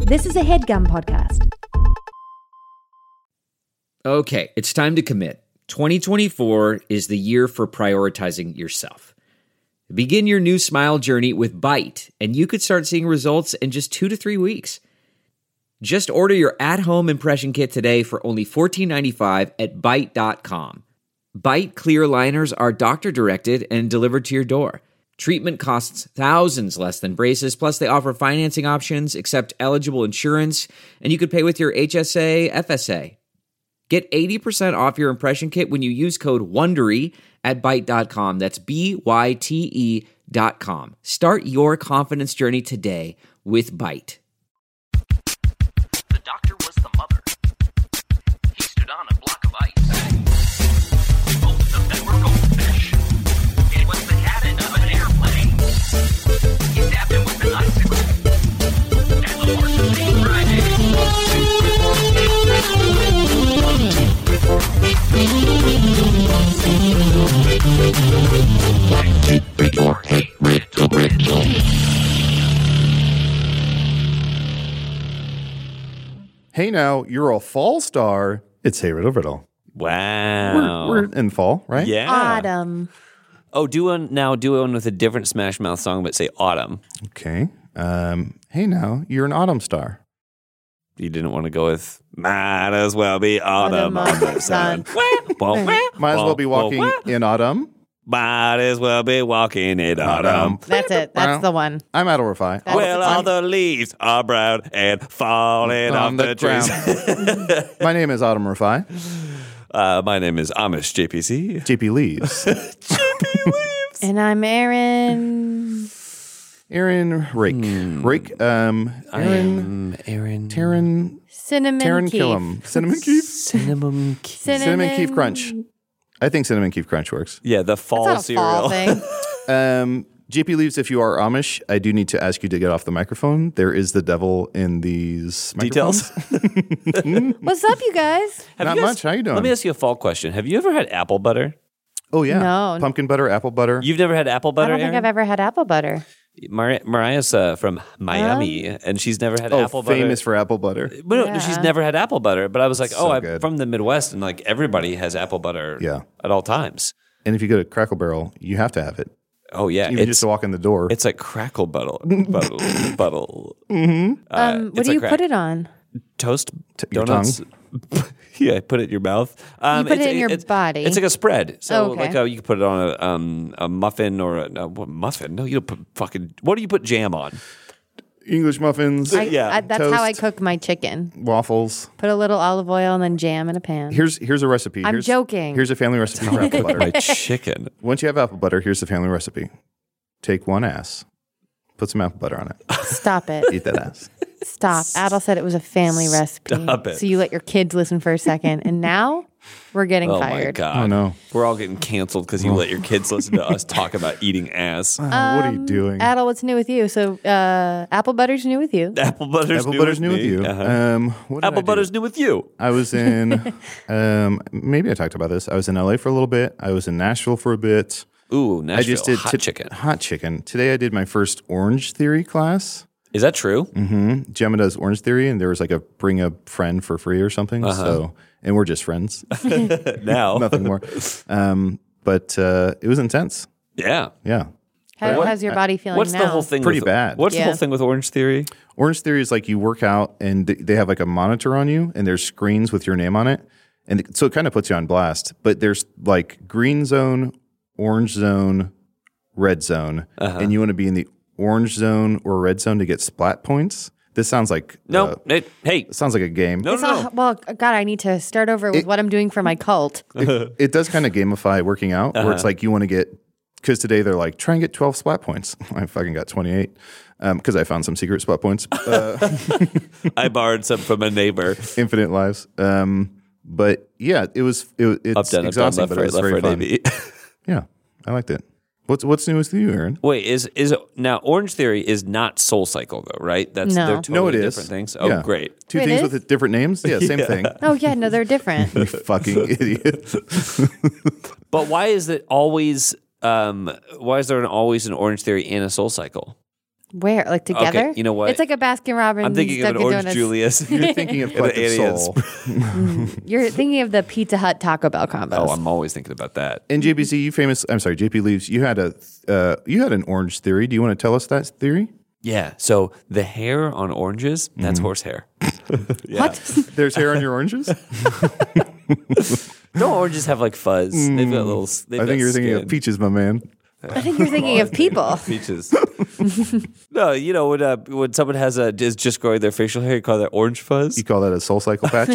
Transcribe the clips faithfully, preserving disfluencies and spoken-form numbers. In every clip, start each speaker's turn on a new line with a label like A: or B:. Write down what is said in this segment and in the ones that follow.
A: This is a HeadGum podcast.
B: Okay, it's time to commit. twenty twenty-four is the year for prioritizing yourself. Begin your new smile journey with Byte, and you could start seeing results in just two to three weeks. Just order your at-home impression kit today for only fourteen ninety-five at byte dot com. Byte clear liners are doctor-directed and delivered to your door. Treatment costs thousands less than braces, plus they offer financing options, accept eligible insurance, and you could pay with your H S A, F S A. Get eighty percent off your impression kit when you use code WONDERY at byte dot com. That's B Y T E dot com. Start your confidence journey today with Byte.
C: The doctor was the mother. He stood on a block of ice. Both of them were goldfish. It was the cabin of an airplane. He stabbed him with an icicle. And the horse was being Friday.
D: Hey now, you're a fall star. It's Hey Riddle Riddle.
E: Wow.
D: We're, we're in fall, right?
E: Yeah.
A: Autumn.
E: Oh, do one now. Do one with a different Smash Mouth song, but say autumn.
D: Okay. Um, hey now, you're an autumn star.
E: You didn't want to go with might as well be autumn,
A: Autumn
E: on the sun.
D: Might as well be walking in autumn.
E: Might as well be walking in autumn.
A: That's it. That's the one.
D: I'm Adel Rafai.
A: That's
E: Well,
A: the
E: all
A: one.
E: the leaves are brown and falling
D: On
E: on
D: the
E: the trees.
D: ground. My name is Autumn Rafai.
E: uh, my name is Amish J P C.
D: J P Leaves.
A: And I'm Aaron.
D: Aaron Rake. Rake. Um,
E: I
D: Aaron.
E: am Aaron.
D: Taryn.
A: Cinnamon
D: Taryn
A: Keef.
D: Killam. Cinnamon Keef.
E: Cinnamon. Ke-
A: Cinnamon,
D: Cinnamon Keef Crunch. I think Cinnamon Keef Crunch works.
E: Yeah, the fall
A: That's not a
E: cereal.
A: fall thing.
D: Um, J P Leaves, if you are Amish, I do need to ask you to get off the microphone. There is the devil in these
E: Details.
D: microphones.
A: What's up, you guys?
E: Have
D: Not
E: you guys-
D: much. How you doing?
E: Let me ask you a fall question. Have you ever had apple butter?
D: Oh, yeah.
A: No.
D: Pumpkin butter, apple butter.
E: You've never had apple
A: I
E: butter,
A: don't think
E: Aaron?
A: I've ever had apple butter.
E: Mar- Mariah's uh, from Miami, and she's never had
D: oh,
E: apple butter.
D: famous for apple butter.
E: Well, no,
A: Yeah.
E: she's never had apple butter. But I was like,
D: So
E: oh, I'm
D: good.
E: from the Midwest, and like everybody has apple butter
D: Yeah.
E: at all times.
D: And if you go to Crackle Barrel, you have to have it.
E: Oh, yeah.
D: Even
E: It's,
D: just to walk in the door.
E: it's like crackle buttle. buttle. buttle.
A: Um, what
E: Uh, it's
A: do
E: a
A: you
E: crack.
A: put it on?
E: Toast
D: your
E: donuts. yeah, put it in your mouth. Um,
A: You put
E: it's-
A: it in your
E: it's-
A: body.
E: It's like a spread. So
A: Oh, okay.
E: like uh, you can put it on a um, a muffin or a, a what, muffin. No, you don't put fucking. What do you put jam on?
D: English muffins,
A: I,
E: Yeah.
A: I, that's how I
D: Toast.
A: cook my chicken.
D: waffles.
A: Put a little olive oil and then jam in a pan.
D: Here's here's a recipe.
A: I'm
D: here's,
A: joking.
D: Here's a family recipe for apple butter.
E: My chicken.
D: Once you have apple butter, here's the family recipe. Take one ass, put some apple butter on it,
A: Stop it.
D: eat that ass.
A: Stop. Adel said it was a family recipe.
E: Stop it.
A: So you let your kids listen for a second. And now we're getting
E: Oh my
A: fired.
E: god.
D: Oh, no.
E: We're all getting canceled because you let your kids listen to us talk about eating ass.
D: Oh, what are you doing?
A: Adel, what's new with you? So uh, apple butter's new with you.
E: Apple butter's
D: apple
E: new
D: butter's
E: with
D: new with
E: me.
D: you.
E: Uh-huh.
D: Um, what did
E: Apple
D: I do?
E: butter's new with you.
D: I was in, um, maybe I talked about this. I was in L A for a little bit. I was in Nashville for a bit.
E: Ooh, Nashville.
D: I just did
E: hot
D: t-
E: chicken.
D: Hot chicken. Today I did my first Orange Theory class.
E: Is that true?
D: Mm-hmm. Gemma does Orange Theory, and there was like a bring a friend for free or something.
E: Uh-huh.
D: So, and we're just friends,
E: Now.
D: nothing more. Um, but uh, it was intense.
E: Yeah.
D: Yeah.
A: How,
D: What-
A: how's your body feeling
E: What's
A: now?
E: the whole thing?
D: Pretty
E: with,
D: bad.
E: What's the
A: Yeah.
E: whole thing with Orange Theory?
D: Orange Theory is like you work out, and th- they have like a monitor on you, and there's screens with your name on it, and th- so it kind of puts you on blast. But there's like green zone, orange zone, red zone,
E: Uh-huh.
D: and you want to be in the orange zone or red zone to get splat points. This sounds like
E: No.
D: uh,
E: it, hey.
D: it sounds like a game.
E: No,
A: It's
E: no,
A: all,
E: no.
A: well, God, I need to start over with
D: It-
A: what I'm doing for my cult.
D: It, it does kind of gamify working out, where
E: Uh-huh.
D: it's like you want to get because today they're like try and get twelve splat points. I fucking got twenty-eight because I found some secret splat points. Uh,
E: I borrowed some from a neighbor.
D: infinite lives. Um, but yeah, it was it, it's
E: Up, down, up, down,
D: exhausting,
E: left,
D: but it
E: right,
D: was
E: left,
D: very
E: right,
D: fun.
E: A, B.
D: Yeah, I liked it. What's what's new with you, Aaron?
E: Wait, is is now Orange Theory is not Soul Cycle though, right? That's
A: No.
E: they're
A: No,
E: totally
D: no, it is
E: different things. Oh,
D: Yeah.
E: great.
D: Two
A: Wait,
D: things
A: it
D: with
A: is?
D: the different names. Yeah, same thing.
A: Oh, yeah, no, they're different.
D: You fucking idiot.
E: But why is it always? Um, why is there an always an Orange Theory and a Soul Cycle?
A: Where? Like together?
E: you know what?
A: It's like a Baskin Robbins.
E: I'm thinking of an
A: Dunkin'
E: Orange
A: Donuts.
E: Julius.
D: You're thinking of
E: And an
D: Collective
E: Aliens.
D: Soul.
A: You're thinking of the Pizza Hut Taco Bell combos.
E: Oh, I'm always thinking about that.
D: And J P C, you famous. I'm sorry, J P Leaves. You had a uh, you had an orange theory. Do you want to tell us that theory?
E: Yeah. So the hair on oranges, that's horsehair. Yeah.
A: What?
D: There's hair on your oranges.
E: Don't oranges have like fuzz? They've got little. They've
D: I
E: got
D: think you're thinking
E: skin.
D: of peaches, my man.
A: I think you're thinking of people.
E: Peaches. No, you know when uh, when someone has a is just growing their facial hair, you call that orange fuzz.
D: You call that a soul cycle patch?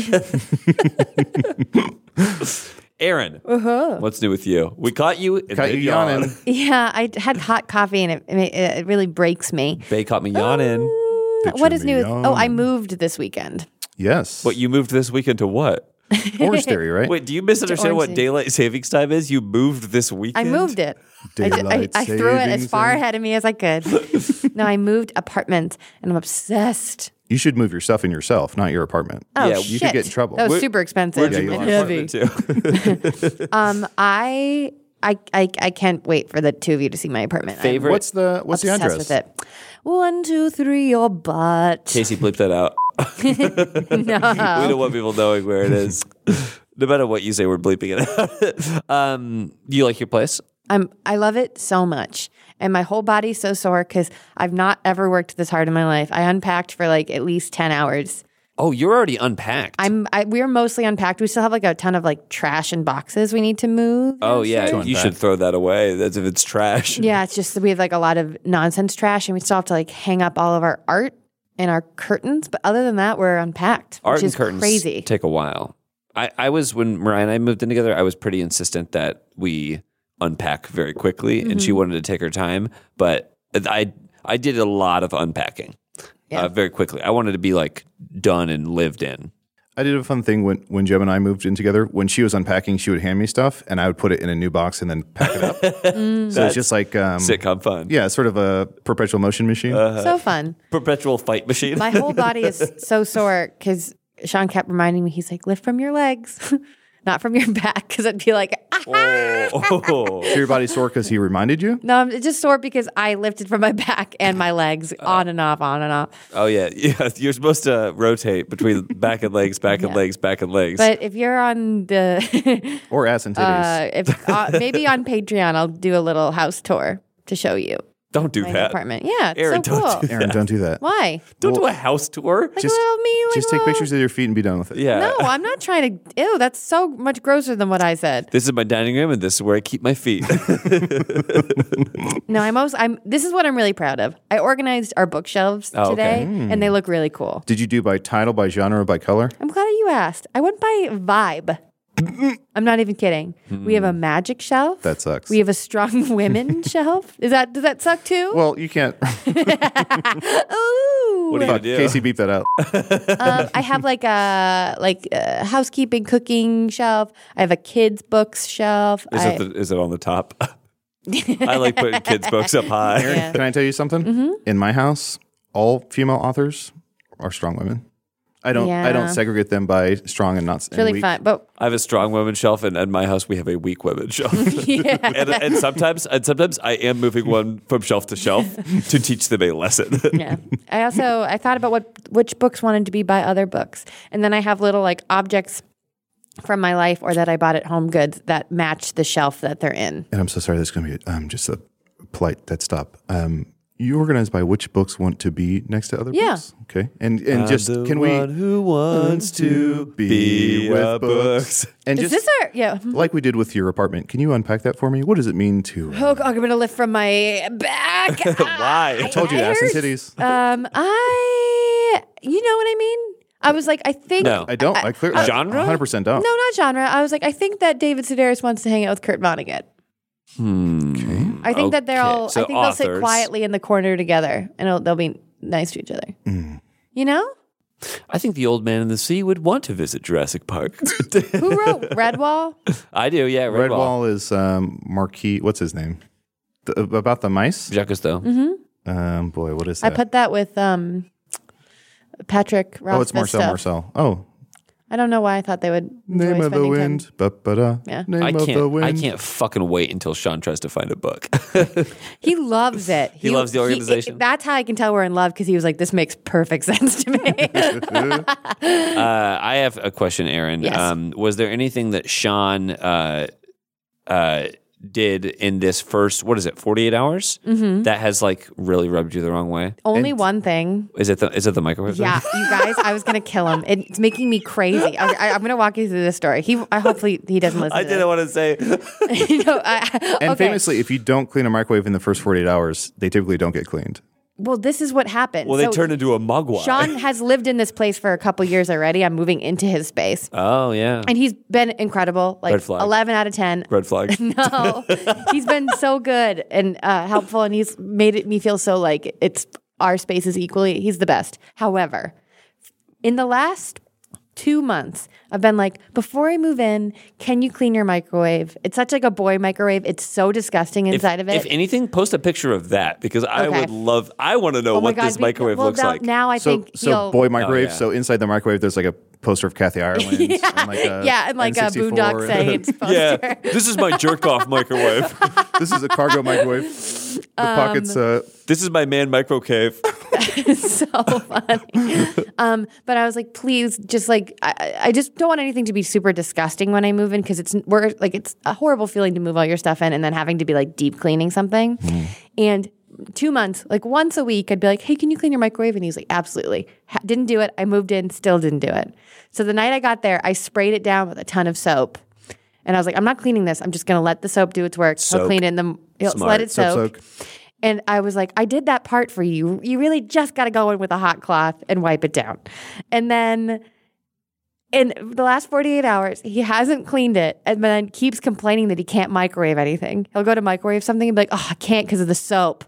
E: Aaron, uh-huh. What's new with you? We caught you. In
D: Caught you
E: mid-yawn.
D: yawning.
A: Yeah, I had hot coffee and it, it, it really breaks me.
E: Bay caught me yawning.
A: Mm, What is
D: me
A: new? With,
D: yawn.
A: oh, I moved this weekend.
D: Yes.
E: What you moved this weekend to what?
D: Orange theory, right?
E: Wait, do you misunderstand what
A: Orange.
E: daylight savings time is? You moved this
A: I
E: weekend.
A: moved it. I, ju- I,
D: Daylight
A: I threw it as
D: savings
A: far
D: time.
A: ahead of me as I could. No, I moved apartments and I'm obsessed.
D: You should move your stuff in yourself, not your apartment.
A: Oh,
E: Yeah,
A: shit.
E: you
D: could get in trouble.
A: That was
E: Where-
A: super expensive
E: Where'd you
D: Yeah, you
E: move
A: and
E: your
A: heavy.
E: apartment to?
A: Um, I, I, I, I can't wait for the two of you to see my apartment. I'm
E: Favorite?
D: What's the what's the
A: obsessed
D: address?
A: with it. One, two, three, your butt.
E: Casey, bleep that out.
A: No.
E: We don't want people knowing where it is. No matter what you say, we're bleeping it out. um, do you like your place?
A: I'm I love it so much. And my whole body's so sore because I've not ever worked this hard in my life. I unpacked for like at least ten hours.
E: Oh, you're already unpacked.
A: I'm I, we're mostly unpacked. We still have like a ton of like trash and boxes we need to move.
E: oh, yeah.
D: To
E: You
D: unpack.
E: should throw that away. That's if it's trash.
A: Yeah, it's just that we have like a lot of nonsense trash and we still have to like hang up all of our art and our curtains. But other than that, we're unpacked,
E: Art
A: which
E: and
A: is
E: curtains
A: crazy.
E: take a while. I, I was, when Mariah and I moved in together, I was pretty insistent that we unpack very quickly, and
A: Mm-hmm.
E: she wanted to take her time. But I I did a lot of unpacking
A: Yeah.
E: uh, very quickly. I wanted to be like done and lived in.
D: I did a fun thing when, when Jeb and I moved in together. When she was unpacking, she would hand me stuff, and I would put it in a new box and then pack it up. So it's just like um,
E: Sitcom fun.
D: yeah, sort of a perpetual motion machine.
A: So fun.
E: Perpetual fight machine.
A: My whole body is so sore because Sean kept reminding me, he's like, lift from your legs, not from your back. Because I'd be like, ah.
E: oh.
D: So your body's sore because he reminded you.
A: No, I'm just sore because I lifted from my back and my legs on and off, on and off.
E: Oh yeah, yeah. You're supposed to rotate between back and legs, back and
A: Yeah.
E: legs, back and legs.
A: But if you're on the,
D: Or ass and titties.
A: uh, if uh, maybe on Patreon, I'll do a little house tour to show you
E: don't do
A: my
E: that,
A: apartment. Yeah, it's
E: Aaron.
A: so
E: don't
A: cool.
E: do that.
D: Aaron, don't do that.
A: Why?
E: Don't do
D: Well,
E: a house tour.
A: Like
D: Just-
A: a little me, like
D: Just
A: a
D: take
A: little-
D: pictures of your feet and be done with it.
E: Yeah.
A: No, I'm not trying to. Ew, that's so much grosser than what I said.
E: This is my dining room, and this is where I keep my feet.
A: No, I'm also. I'm. This is what I'm really proud of. I organized our bookshelves
E: Oh,
A: today,
E: okay.
A: and they look really cool.
D: Did you do by title, by genre, or by color?
A: I'm glad you asked. I went by vibe. I'm not even kidding. We have a magic shelf.
D: That sucks.
A: We have a strong women shelf. Is that does that suck too?
D: Well, you can't.
A: Ooh.
E: What do you
D: Fuck,
E: do?
D: Casey, beep that out.
A: um, I have like a like a housekeeping, cooking shelf. I have a kids books shelf.
E: Is
A: I,
E: it the, is it on the top? I like putting kids' books up high.
A: Yeah.
D: Can I tell you something?
A: Mm-hmm.
D: In my house, all female authors are strong women. I don't. I
A: Yeah.
D: don't segregate them by strong and not.
A: it's really fun, but
E: I have a strong women shelf, and at my house we have a weak women shelf.
A: yeah.
E: and, and sometimes, and sometimes I am moving one from shelf to shelf to teach them a lesson.
A: Yeah. I also I thought about what which books wanted to be by other books, and then I have little like objects from my life or that I bought at Home Goods that match the shelf that they're in.
D: And I'm so sorry. This is going to be um, just a polite dead stop. Um, you organize by which books want to be next to other
A: Yeah.
D: books. Okay. And and just
E: I'm the
D: can we
E: one who wants to be with books?
D: And
A: Is
D: just
A: this our yeah?
D: like we did with your apartment, can you unpack that for me? What does it mean to? Uh,
A: Oh, God, I'm gonna lift from my back.
E: Why?
D: I told you, ass and
A: hurts.
D: titties.
A: Um, I, you know what I mean? I was like, I think.
E: No.
D: I don't. I, clearly
E: Genre?
D: one hundred percent don't.
A: No, not genre. I was like, I think that David Sedaris wants to hang out with Kurt Vonnegut.
E: Hmm.
A: I think that they're
E: Okay,
A: all.
E: so
A: I think they'll sit
E: authors.
A: quietly in the corner together, and it'll, they'll be nice to each other.
D: Mm.
A: You know,
E: I think the old man in the sea would want to visit Jurassic Park.
A: who wrote Redwall?
E: I do, yeah. Redwall.
D: Redwall is um, Marquis. What's his name? The, about the mice.
E: Jacques Cousteau.
A: Mm-hmm.
D: Um, boy, what is
A: I
D: that?
A: put that with um, Patrick Rothfuss
D: oh, it's Marcel
A: stuff.
D: Marcel. Oh,
A: I don't know why I thought they would enjoy
D: Name of the
A: spending
D: wind.
A: time.
D: Ba-ba-da.
A: Yeah.
D: Name
E: I
D: of the
E: can't.
D: wind.
E: I can't fucking wait until Sean tries to find a book.
A: He loves it.
E: He loves the organization?
A: that's how I can tell we're in love because he was like, "This makes perfect sense to me."
E: uh, I have a question, Aaron.
A: Yes.
E: Um, was there anything that Sean uh, uh, did in this first, what is it, forty-eight hours
A: Mm-hmm.
E: that has like really rubbed you the wrong way?
A: Only one thing.
E: Is it the is it the microwave?
A: Yeah,
E: thing?
A: you guys, I was gonna kill him. It's making me crazy. I, I, I'm gonna walk you through this story. He, I hopefully he doesn't listen.
E: I
A: to
E: didn't want to say.
A: this. You know, I,
D: And
A: okay.
D: famously, if you don't clean a microwave in the first forty-eight hours, they typically don't get cleaned.
A: Well, this is what happened.
E: Well, they
A: So
E: turned into a mugwai.
A: Sean has lived in this place for a couple years already. I'm moving into his space,
E: Oh yeah.
A: and he's been incredible. Like
E: Red flag.
A: eleven out of ten.
E: Red flag.
A: No, he's been so good and uh, helpful, and he's made it me feel so like it's our spaces equally. He's the best. However, in the last two months, I've been like, before I move in, can you clean your microwave? It's such like a boy microwave. It's so disgusting
E: If,
A: inside of it.
E: if anything, post a picture of that because I
A: Okay.
E: would love. I want to know
A: Oh my
E: what
A: God,
E: this
A: we-
E: microwave
A: well,
E: looks
A: now,
E: like.
A: Now I
D: So,
A: think
D: so
A: he'll.
D: boy microwave.
E: yeah.
D: So inside the microwave, there's like a poster of Kathy Ireland. and like a
A: yeah, and like a
D: N sixty-four
A: Boondock
D: and-
A: Saints poster.
E: yeah, this is my jerk off microwave.
D: This is a cargo microwave. The
A: Um,
D: pockets. Uh,
E: This is my man micro cave.
A: So funny. um, but I was like, please, just like, I, I just don't want anything to be super disgusting when I move in because it's we're like it's a horrible feeling to move all your stuff in and then having to be like deep cleaning something. And two months, like once a week, I'd be like, hey, can you clean your microwave? And he's like, absolutely. Ha- didn't do it. I moved in, still didn't do it. So the night I got there, I sprayed it down with a ton of soap. And I was like, I'm not cleaning this. I'm just going to let the soap do its work. He'll
E: Soak.
A: clean it in the, he'll
E: Smart.
A: let it
D: Soap
A: soak.
D: soak.
A: And I was like, I did that part for you. You really just got to go in with a hot cloth and wipe it down. And then in the last forty-eight hours, he hasn't cleaned it and then keeps complaining that he can't microwave anything. He'll go to microwave something and be like, oh, I can't because of the soap.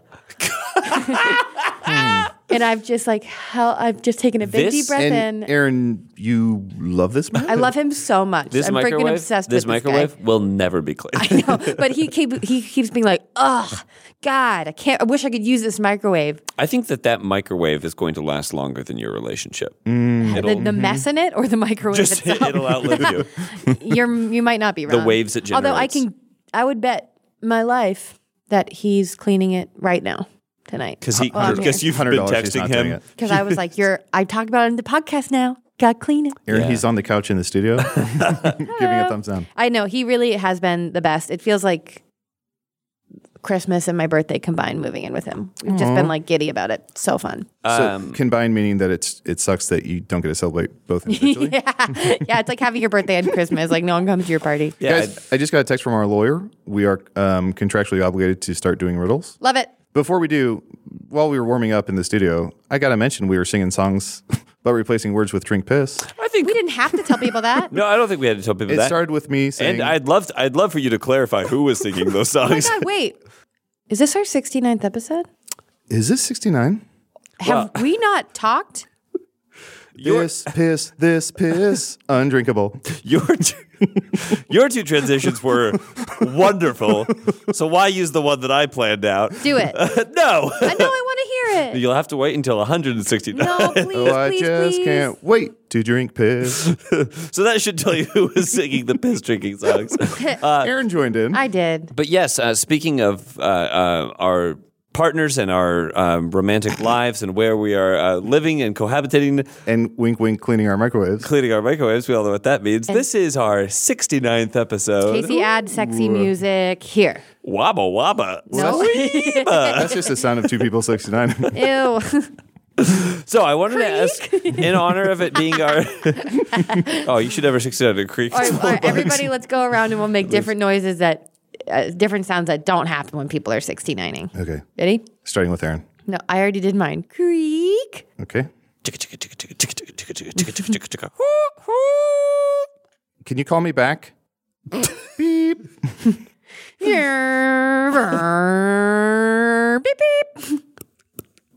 A: And I've just like, hell, I've just taken a big
E: This-
A: deep breath
D: and
A: in.
D: Aaron, you love this man?
A: I love him so much.
E: This
A: I'm freaking
E: microwave.
A: obsessed
E: this
A: with this guy.
E: microwave will never be cleaned.
A: I know, but he keep, he keeps being like, "Ugh, God, I can't. I wish I could use this microwave."
E: I think that that microwave is going to last longer than your relationship.
A: The,
E: It'll
A: the mess in it or the microwave
E: just
A: itself.
E: it'll outlive you.
A: You're you might not be wrong.
E: waves it
A: Although I
E: generates.
A: can, I would bet my life that he's cleaning it right now tonight.
E: Because he,
A: Oh, I'm
E: because
A: here.
E: you've been
D: one hundred dollars he's
E: texting
D: not doing
E: him.
D: it.
A: Because I was like, "You're." I talked about it in the podcast now. Got to clean it.
D: Aaron,
E: Yeah.
D: he's on the couch in the studio, giving a thumbs down.
A: I know he really has been the best. It feels like Christmas and my birthday combined moving in with him. We've just been like giddy about it. So fun.
D: So
E: Um,
D: combined meaning that it's it sucks that you don't get to celebrate both individually.
A: yeah, yeah. It's like having your birthday and Christmas. Like no one comes to your party.
E: Yeah,
D: Guys, I just got a text from our lawyer. We are um, contractually obligated to start doing riddles.
A: Love it.
D: Before we do, while we were warming up in the studio, I got to mention we were singing songs about replacing words with drink piss.
E: I think
A: We didn't have to tell people that.
E: no, I don't think we had to tell people
D: It
E: that.
D: started with me saying,
E: and I'd love, to, I'd love for you to clarify who was singing those
A: Oh my
E: songs.
A: God, wait. Is this our sixty-ninth episode?
D: "Is this sixty-nine?
A: Have we not talked?
D: This piss, this piss, undrinkable."
E: Your two, your two transitions were wonderful. So why use the one that I planned out?
A: Do it. I
E: no,
A: know I want to hear it.
E: you'll have to wait until one hundred sixty-nine.
A: No, please,
D: Oh, I
A: please,
D: just
A: please.
D: can't wait to drink piss.
E: So that should tell you who was singing the piss drinking songs.
D: Aaron joined in.
A: I did.
E: But yes, uh, speaking of uh, uh, our partners and our um, romantic lives and where we are uh, living and cohabitating,
D: and wink, wink, cleaning our microwaves.
E: cleaning our microwaves, we all know what that means. This is our sixty-ninth episode.
A: Casey, add sexy music here.
E: Wabba wabba.
A: No.
D: That's just the sound of two people sixty-nine.
A: Ew.
E: So I wanted to ask, in honor of it being our... oh, you should have our sixty-nine Creek.
A: All right, all right, everybody, let's go around and we'll make different noises that, uh, different sounds that don't happen when people are sixty-nining.
D: Okay,
A: Ready?
D: starting with Aaron.
A: No, I already did mine. Creak.
D: Okay.
E: Beep.
D: Can you call me back? Beep.
A: Beep, beep.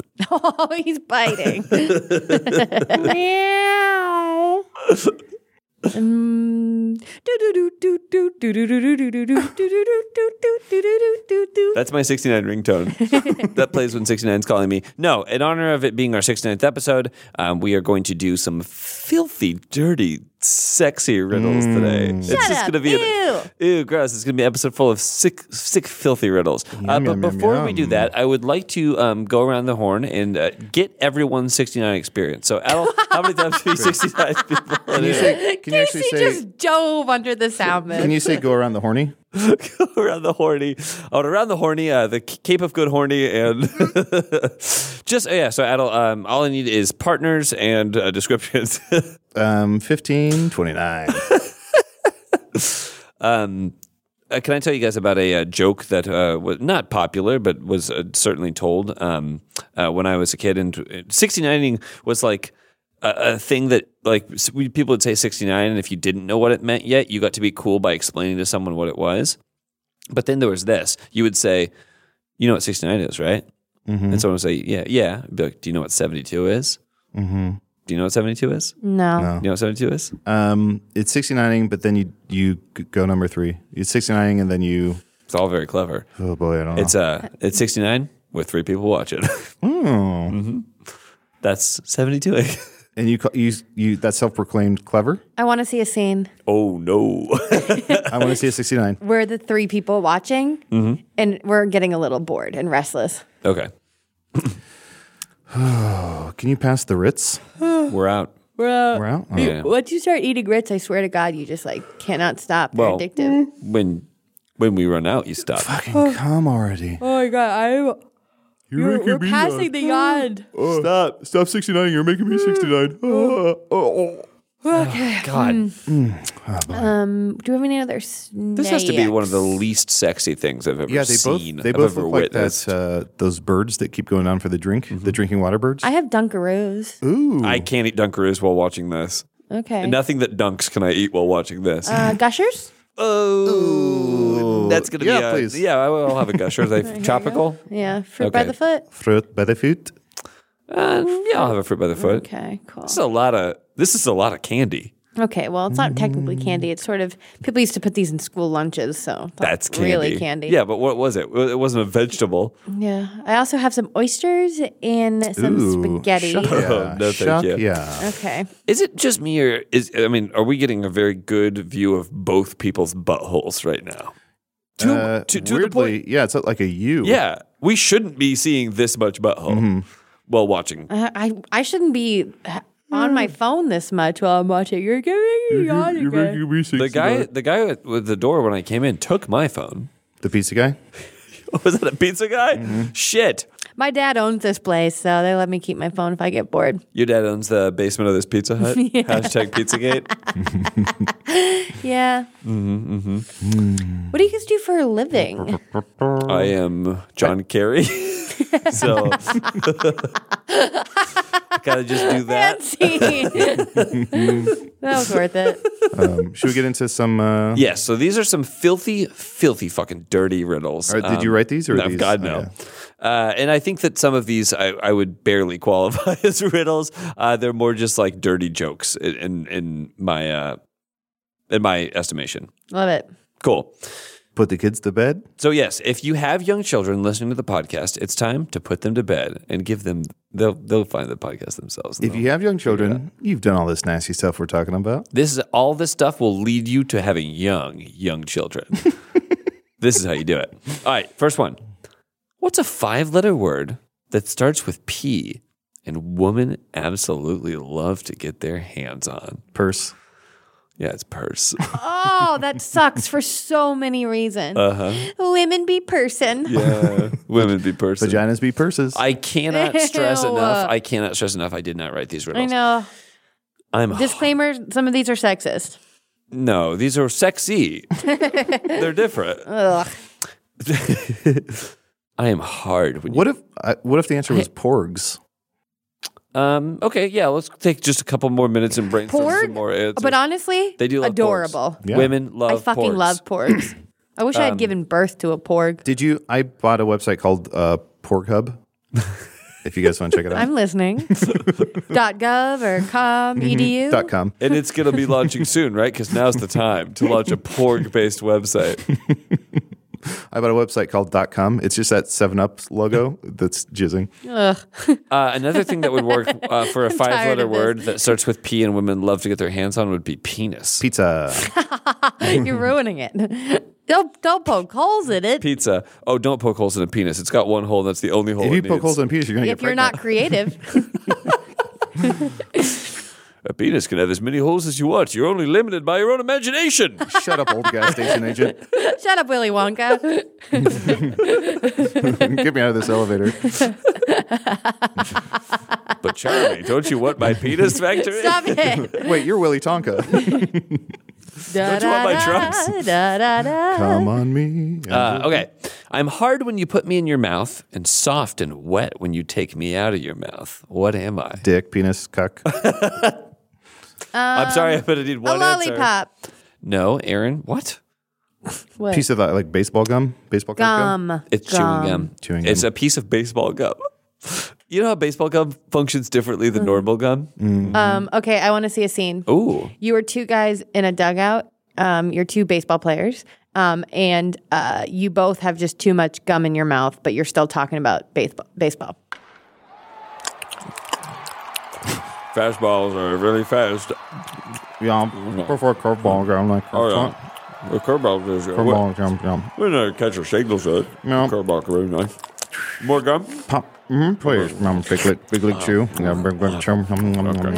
A: Oh, he's biting. Meow.
E: That's my sixty-nine ringtone. That plays when sixty-nine is calling me. No, in honor of it being our sixty-ninth episode, um, we are going to do some filthy, dirty, sexy riddles today. It's just
A: up.
E: going to be an,
A: Ew.
E: ew, gross. It's going to be an episode full of sick, sick, filthy riddles. Uh,
D: Yum,
E: but
D: yum, yum,
E: before we
D: yum.
E: do that, I would like to um, go around the horn and uh, get everyone's sixty-nine experience. So, Al, how many times have you sixty-nine people?
D: Can you say? Can you actually
A: Casey
D: say?
A: just dove under the sound booth.
D: Can you say go around the horny?
E: Go around the horny. Oh, around the horny, uh, the Cape of Good Horny, and just oh, yeah. So, Adel, um, all I need is partners and uh, descriptions.
D: Um, fifteen twenty-nine.
E: um, uh, can I tell you guys about a, uh joke that uh, was not popular, but was uh, certainly told um, uh, when I was a kid? And sixty-nining was like a, a thing that like we, people would say sixty-nine, and if you didn't know what it meant yet, you got to be cool by explaining to someone what it was. But then there was this. You would say, you know what sixty-nine is, right? Mm-hmm. And someone would say, yeah, yeah. I'd be like, do you know what seventy-two is? Mm-hmm. Do you know what seventy-two is?
A: No.
E: You know what seventy-two is?
D: Um, it's sixty-nining, but then you you g- go number three. It's sixty-nining, and then you.
E: It's all very clever.
D: Oh boy, I don't know.
E: It's uh, it's sixty-nine with three people watching.
D: Oh.
E: That's seventy-two.
D: And you ca- you you that's self-proclaimed clever.
A: I want to see a scene
E: Oh no.
D: I want to see a sixty-nine.
A: where the three people watching
E: Mm-hmm.
A: and we're getting a little bored and restless.
E: Okay,
D: Oh, can you pass the Ritz?
E: we're out.
A: Bro,
D: We're out. Oh.
E: Yeah.
A: once you start eating grits, I swear to God, you just like cannot stop. They're
E: Well,
A: addictive.
E: when when we run out, you stop.
D: Fucking come already.
A: Oh my God, I'm.
D: You're,
A: We're passing the yard.
D: Stop! Stop sixty-nine. You're making me sixty-nine.
A: Okay.
E: God,
A: Um, do we have any other snakes?
E: this has to be one of the least sexy things I've ever
D: Yeah, they both
E: seen.
D: they
E: I've
D: both
E: ever
D: look like
E: witnessed.
D: that. Uh, those birds that keep going down for the drink, the drinking water birds.
A: I have Dunkaroos.
D: Ooh,
E: I can't eat Dunkaroos while watching this.
A: Okay.
E: Nothing that dunks can I eat while watching this.
A: Uh, Gushers?
E: oh, that's gonna
D: Yeah,
E: be a,
D: please.
E: yeah. I will have a gusher. Are they tropical?
A: Yeah. Fruit by
E: Okay.
A: the foot?
D: fruit by the foot.
E: Uh, yeah, I'll have a fruit by the foot.
A: Okay, cool.
E: This is a lot of this is a lot of candy.
A: Okay, well, it's not technically candy. It's sort of, people used to put these in school lunches, so it's not
E: That's candy.
A: really candy.
E: Yeah, but what was it? It wasn't a vegetable.
A: Yeah. I also have some oysters and some
D: Ooh,
A: spaghetti.
D: shuck yeah,
E: No, thank
D: shuck
E: you.
D: yeah.
A: Okay.
E: Is it just me, or is I mean, are we getting a very good view of both people's buttholes right now? To,
D: Uh,
E: to, to the
D: weirdly,
E: point,
D: yeah, it's like a U.
E: yeah, we shouldn't be seeing this much butthole
D: Mm-hmm.
E: while watching.
A: I, I I shouldn't be on my phone this much while I'm watching. You're giving me yawn
D: You're
A: again.
D: making me
E: The guy,
D: sixty-nine.
E: the guy with- with the door when I came in took my phone.
D: the pizza guy.
E: Was that a pizza guy?
D: Mm-hmm.
E: Shit.
A: My dad owns this place, so they let me keep my phone if I get bored.
E: Your dad owns the basement of this Pizza Hut. Hashtag Pizzagate.
A: Yeah. Mm-hmm, mm-hmm. What do you guys do for a living?
E: I am John Kerry. So gotta just do that.
A: Fancy. That was worth it.
D: Um, should we get into some? Uh,
E: Yes, so these are some filthy, filthy, fucking dirty riddles.
D: Or did you write these, or
E: no,
D: these?
E: God, no.
D: Okay.
E: Uh, and I think that some of these I, I would barely qualify as riddles. Uh, they're more just like dirty jokes in in, in my uh, in my estimation.
A: Love it.
E: Cool.
D: Put the kids to bed.
E: So yes, if you have young children listening to the podcast, it's time to put them to bed and give them. They'll they'll find the podcast themselves.
D: If you have young children, you've done all this nasty stuff we're talking about.
E: This is all this stuff will lead you to having young, young children. This is how you do it. All right, first one. What's a five-letter word that starts with P and women absolutely love to get their hands on?
D: Purse.
E: Yeah, it's purse.
A: Oh, that sucks for so many reasons.
E: Uh-huh.
A: Women be person.
E: Yeah, women be person.
D: Vaginas be purses.
E: I cannot stress
A: Ew.
E: enough. I cannot stress enough. I did not write these
A: I
E: riddles.
A: know.
E: I'm
A: Disclaimer, some of these are sexist.
E: no. These are sexy. They're different.
A: Ugh.
E: I am hard. When you,
D: what if? Uh, what if the answer was porgs?
E: um. Okay. Yeah. Let's take just a couple more minutes and brainstorm
A: Porg?
E: some more answers.
A: But honestly,
E: They do love
A: adorable.
E: porgs.
D: Yeah.
E: Women love.
A: I fucking
E: porgs.
A: love porgs. I wish I
E: Um,
A: had given birth to a porg.
D: Did you? I bought a website called uh, Porg Hub. if you guys want to check it out.
A: I'm listening. .gov or com, edu.
D: Dot com.
E: And it's going to be launching soon, right? Because now's the time to launch a porg-based website.
D: I bought a website called .com. It's just that seven up logo that's jizzing.
A: Ugh.
E: Uh, another thing that would work uh, for a
A: tired
E: five-letter
A: of this.
E: word that starts with P and women love to get their hands on would be penis.
D: Pizza.
A: You're ruining it. Don't don't poke holes in it.
E: Pizza. Oh, don't poke holes in a penis. It's got one hole. That's the only hole
D: If
E: it
D: you poke
E: needs.
D: holes in a penis, you're going to
A: If
D: get
A: you're
D: pregnant.
A: not creative.
E: A penis can have as many holes as you want. You're only limited by your own imagination.
D: Shut up, old gas station agent.
A: Shut up, Willy Wonka.
D: Get me out of this elevator.
E: But Charlie, don't you want my penis factory?
A: Stop it.
D: Wait, you're Willy Tonka.
E: Don't you want my trunks?
A: Da, da, da.
D: Come on me.
E: Uh, okay. I'm hard when you put me in your mouth and soft and wet when you take me out of your mouth. What am I?
D: Dick, penis, cuck.
E: I'm sorry, but I need
A: A
E: one answer.
A: lollipop.
E: No, Aaron. What?
A: What?
D: Piece of uh, like baseball gum. Baseball card gum.
A: Gum.
E: It's chewing gum.
D: Chewing
E: It's
D: gum.
E: a piece of baseball gum. You know how baseball gum functions differently than normal gum?
A: Um, okay, I want to see a scene.
E: Ooh.
A: You were two guys in a dugout. Um, you're two baseball players. Um, and uh, you both have just too much gum in your mouth, but you're still talking about baseball. baseball.
E: Fastballs are really fast.
D: Yeah, go for a curveball gum. Like,
E: Oh, yeah. The curveball is uh,
D: curveball gum, gum.
E: when a catcher signals it.
D: Yeah.
E: Curveball can be nice. More gum?
D: Pop. Mm-hmm, please. Um, big lick, big lick chew. Yeah, big lick chew. Nom, nom, nom, nom.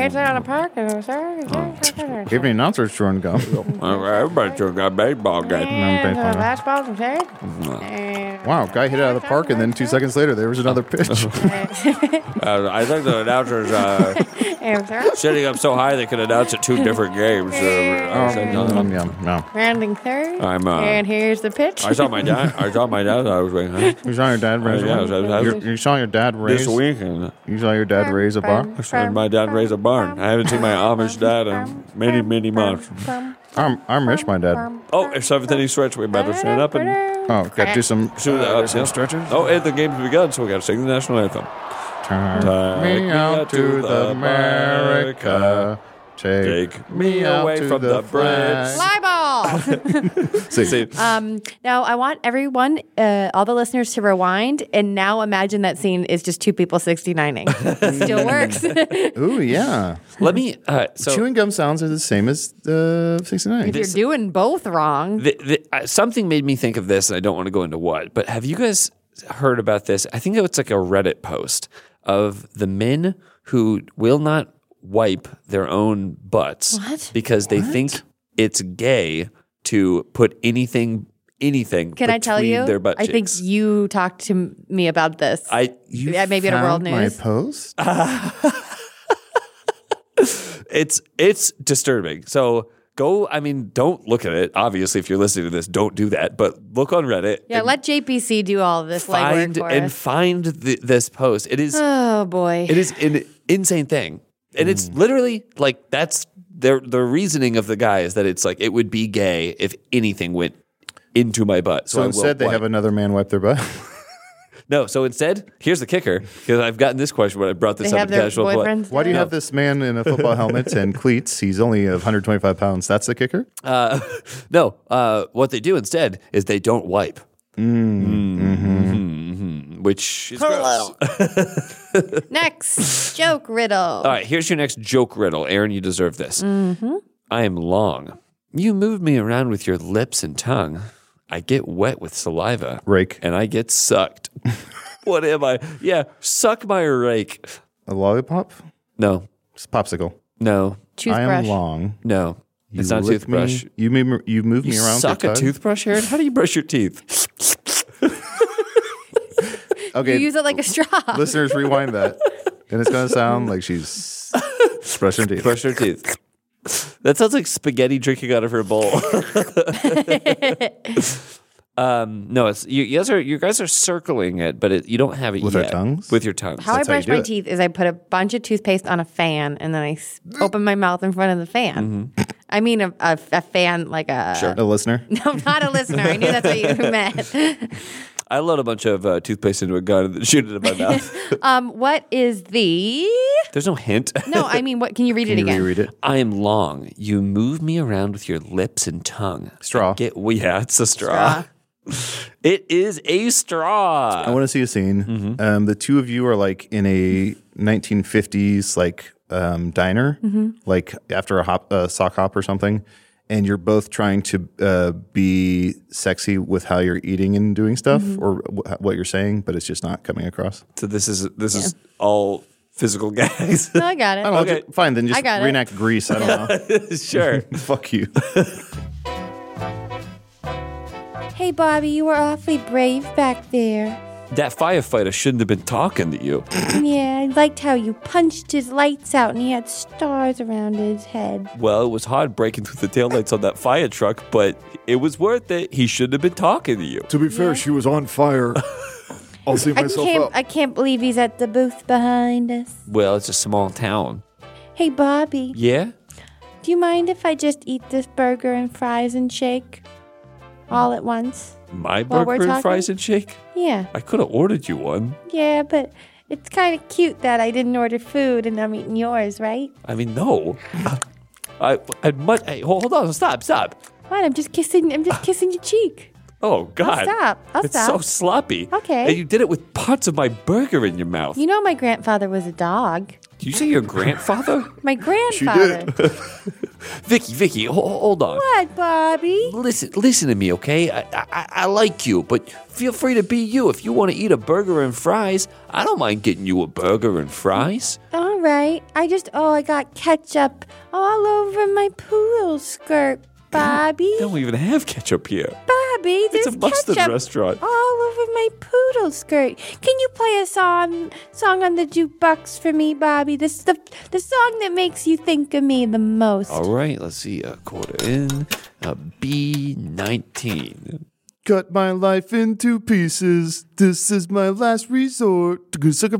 D: Give me announcers chewing gum.
E: Everybody chewing gum. Baseball game.
D: Wow, guy hit it out of the park, and then two seconds later, there was another pitch.
E: Uh, I think the announcers uh, sitting up so high they could announce it two different games. Uh,
D: Um, yeah, no.
A: Rounding third.
E: I'm, uh,
A: and here's the pitch.
E: I saw my dad. I saw my dad. I was going, huh?
D: You saw your dad raise
E: Uh, yeah,
D: a
E: I was- I
D: bar?
E: was-
D: You you saw your dad raise.
E: This weekend.
D: You saw your dad raise a bar.
E: I saw my dad raise a barn. I haven't seen my Amish dad in many, many months.
D: I'm, I miss my dad.
E: Oh, it's seventh inning stretch. We better stand up and
D: Oh, got to do some.
E: do the uh,
D: some stretches.
E: Oh, and the game's begun, so we got to sing the national anthem.
D: Turn me out to the America. Take,
E: Take me away
D: to
E: from the bridge.
A: Fly ball.
D: See,
E: See,
A: um, now, I want everyone, uh, all the listeners, to rewind and now imagine that scene is just two people sixty-nining. Still works.
D: ooh, yeah.
E: let me. Uh, so
D: Chewing gum sounds are the same as the sixty-nine.
A: If you're doing both wrong.
E: the, the, uh, something made me think of this, and I don't want to go into what, but have you guys heard about this? I think it's like a Reddit post of the men who will not wipe their own butts
A: What?
E: because they think it's gay to put anything anything
A: Can I tell
E: between
A: you?
E: their butt
A: I think
E: cheeks.
A: you talked to me about this.
E: I
D: You
A: Yeah, maybe at a World
D: found
A: News.
D: My post.
E: it's it's disturbing. So go. I mean, don't look at it. Obviously, if you're listening to this, don't do that. But look on Reddit.
A: yeah,
E: and
A: let J P C do all of this
E: find
A: legwork for
E: and
A: us.
E: find the, this post. It is
A: Oh, boy.
E: it is an insane thing, and it's
D: Mm.
E: literally like that's their the reasoning of the guy is that it's like it would be gay if anything went into my butt. So,
D: So
E: I
D: instead,
E: will
D: they
E: wipe.
D: have another man wipe their butt.
E: no. So instead, here's the kicker because I've gotten this question when I brought this
A: They
E: up
A: have
E: in
A: their
E: casual play.
A: boyfriends.
D: Why do you
E: No.
D: have this man in a football helmet and cleats? He's only one hundred twenty-five pounds. That's the kicker?
E: Uh, no, uh, what they do instead is they don't wipe. Mm-hmm. Which is gross.
A: Next joke riddle.
E: All right, here's your next joke riddle. Aaron, you deserve this. Mm-hmm. I am long. You move me around with your lips and tongue. I get wet with saliva.
D: Rake.
E: And I get sucked. What am I? Yeah, suck my rake.
D: A lollipop?
E: No,
D: It's a popsicle.
E: no,
D: I
A: Toothbrush.
D: am long.
E: no.
D: You
E: It's not a
D: lick
E: toothbrush.
D: Me, you, move, you move
E: You
D: me around.
E: suck
D: with your
E: a
D: tongue?
E: toothbrush, Aaron? How do you brush your teeth?
D: Okay,
A: You use it like a straw.
D: listeners, rewind that. And it's going to sound like she's brushing her teeth.
E: Brush your teeth. That sounds like spaghetti drinking out of her bowl. um, no, it's you, you guys are you guys are circling it, but it, you don't have it
D: With our
E: yet.
D: tongues?
E: With your tongues.
A: How
D: That's
A: I
D: how you
A: brush
D: do
A: my
D: it.
A: teeth is I put a bunch of toothpaste on a fan and then I s- open my mouth in front of the fan. I mean a, a, a fan like a...
D: A listener?
A: No, not a listener. I knew that's what you meant.
E: I load a bunch of uh, toothpaste into a gun and then shoot it in my mouth.
A: Um, what is the?
E: There's no hint.
A: No, I mean, what? Can you read
D: Can
A: it
D: you
A: again?
D: reread it?
E: I am long. You move me around with your lips and tongue.
D: Straw.
E: I Get, well, yeah, it's a straw. It is a straw.
D: I want to see a scene.
A: Mm-hmm.
D: Um, the two of you are like in a nineteen fifties like um, diner,
A: Mm-hmm.
D: like after a hop, uh, sock hop or something, and you're both trying to uh, be sexy with how you're eating and doing stuff
A: Mm-hmm.
D: or w- what you're saying, but it's just not coming across.
E: So this is this is all physical gags.
A: No, I got it.
D: I don't know.
E: Okay.
D: ju- fine, then just
A: I got it.
D: reenact Grease. I don't know.
E: Sure.
D: Fuck you.
A: Hey, Bobby, you were awfully brave back there.
E: That firefighter shouldn't have been talking to you.
A: Yeah, I liked how you punched his lights out and he had stars around his head.
E: Well, it was hard breaking through the taillights on that fire truck, but it was worth it. He shouldn't have been talking to you.
F: To be fair, she was on fire. I'll see
A: I
F: myself
A: can't,
F: up.
A: I can't believe he's at the booth behind us.
E: Well, it's a small town.
A: Hey, Bobby,
E: Yeah?
A: do you mind if I just eat this burger and fries and shake all at once?
E: My
A: While we're
E: burger and
A: talking?
E: fries and shake?
A: Yeah,
E: I could have ordered you one.
A: yeah, but it's kind of cute that I didn't order food and I'm eating yours, right?
E: I mean, no. I, I'd much. Hey, hold on. Stop, stop.
A: What? I'm just kissing. I'm just kissing your cheek.
E: Oh, God.
A: stop. I'll
E: it's
A: stop.
E: so sloppy.
A: Okay.
E: And you did it with parts of my burger in your mouth.
A: You know, my grandfather was a dog.
E: Did you say your grandfather?
A: My grandfather.
E: Vicky, Vicky, ho- hold on.
A: What, Bobby?
E: Listen, listen to me, okay? I, I, I like you, but feel free to be you. If you want to eat a burger and fries, I don't mind getting you a burger and fries.
A: All right. I just, oh, I got ketchup all over my poodle skirt, Bobby.
E: They don't even have ketchup here.
A: Bobby,
E: It's
A: there's
E: a mustard
A: ketchup
E: restaurant.
A: all over my poodle skirt. Can you play a song song on the jukebox for me, Bobby? This the the song that makes you think of me the most.
E: All right, let's see. A quarter in. A B nineteen.
D: Cut my life into pieces. This is my last resort. sixty-nine.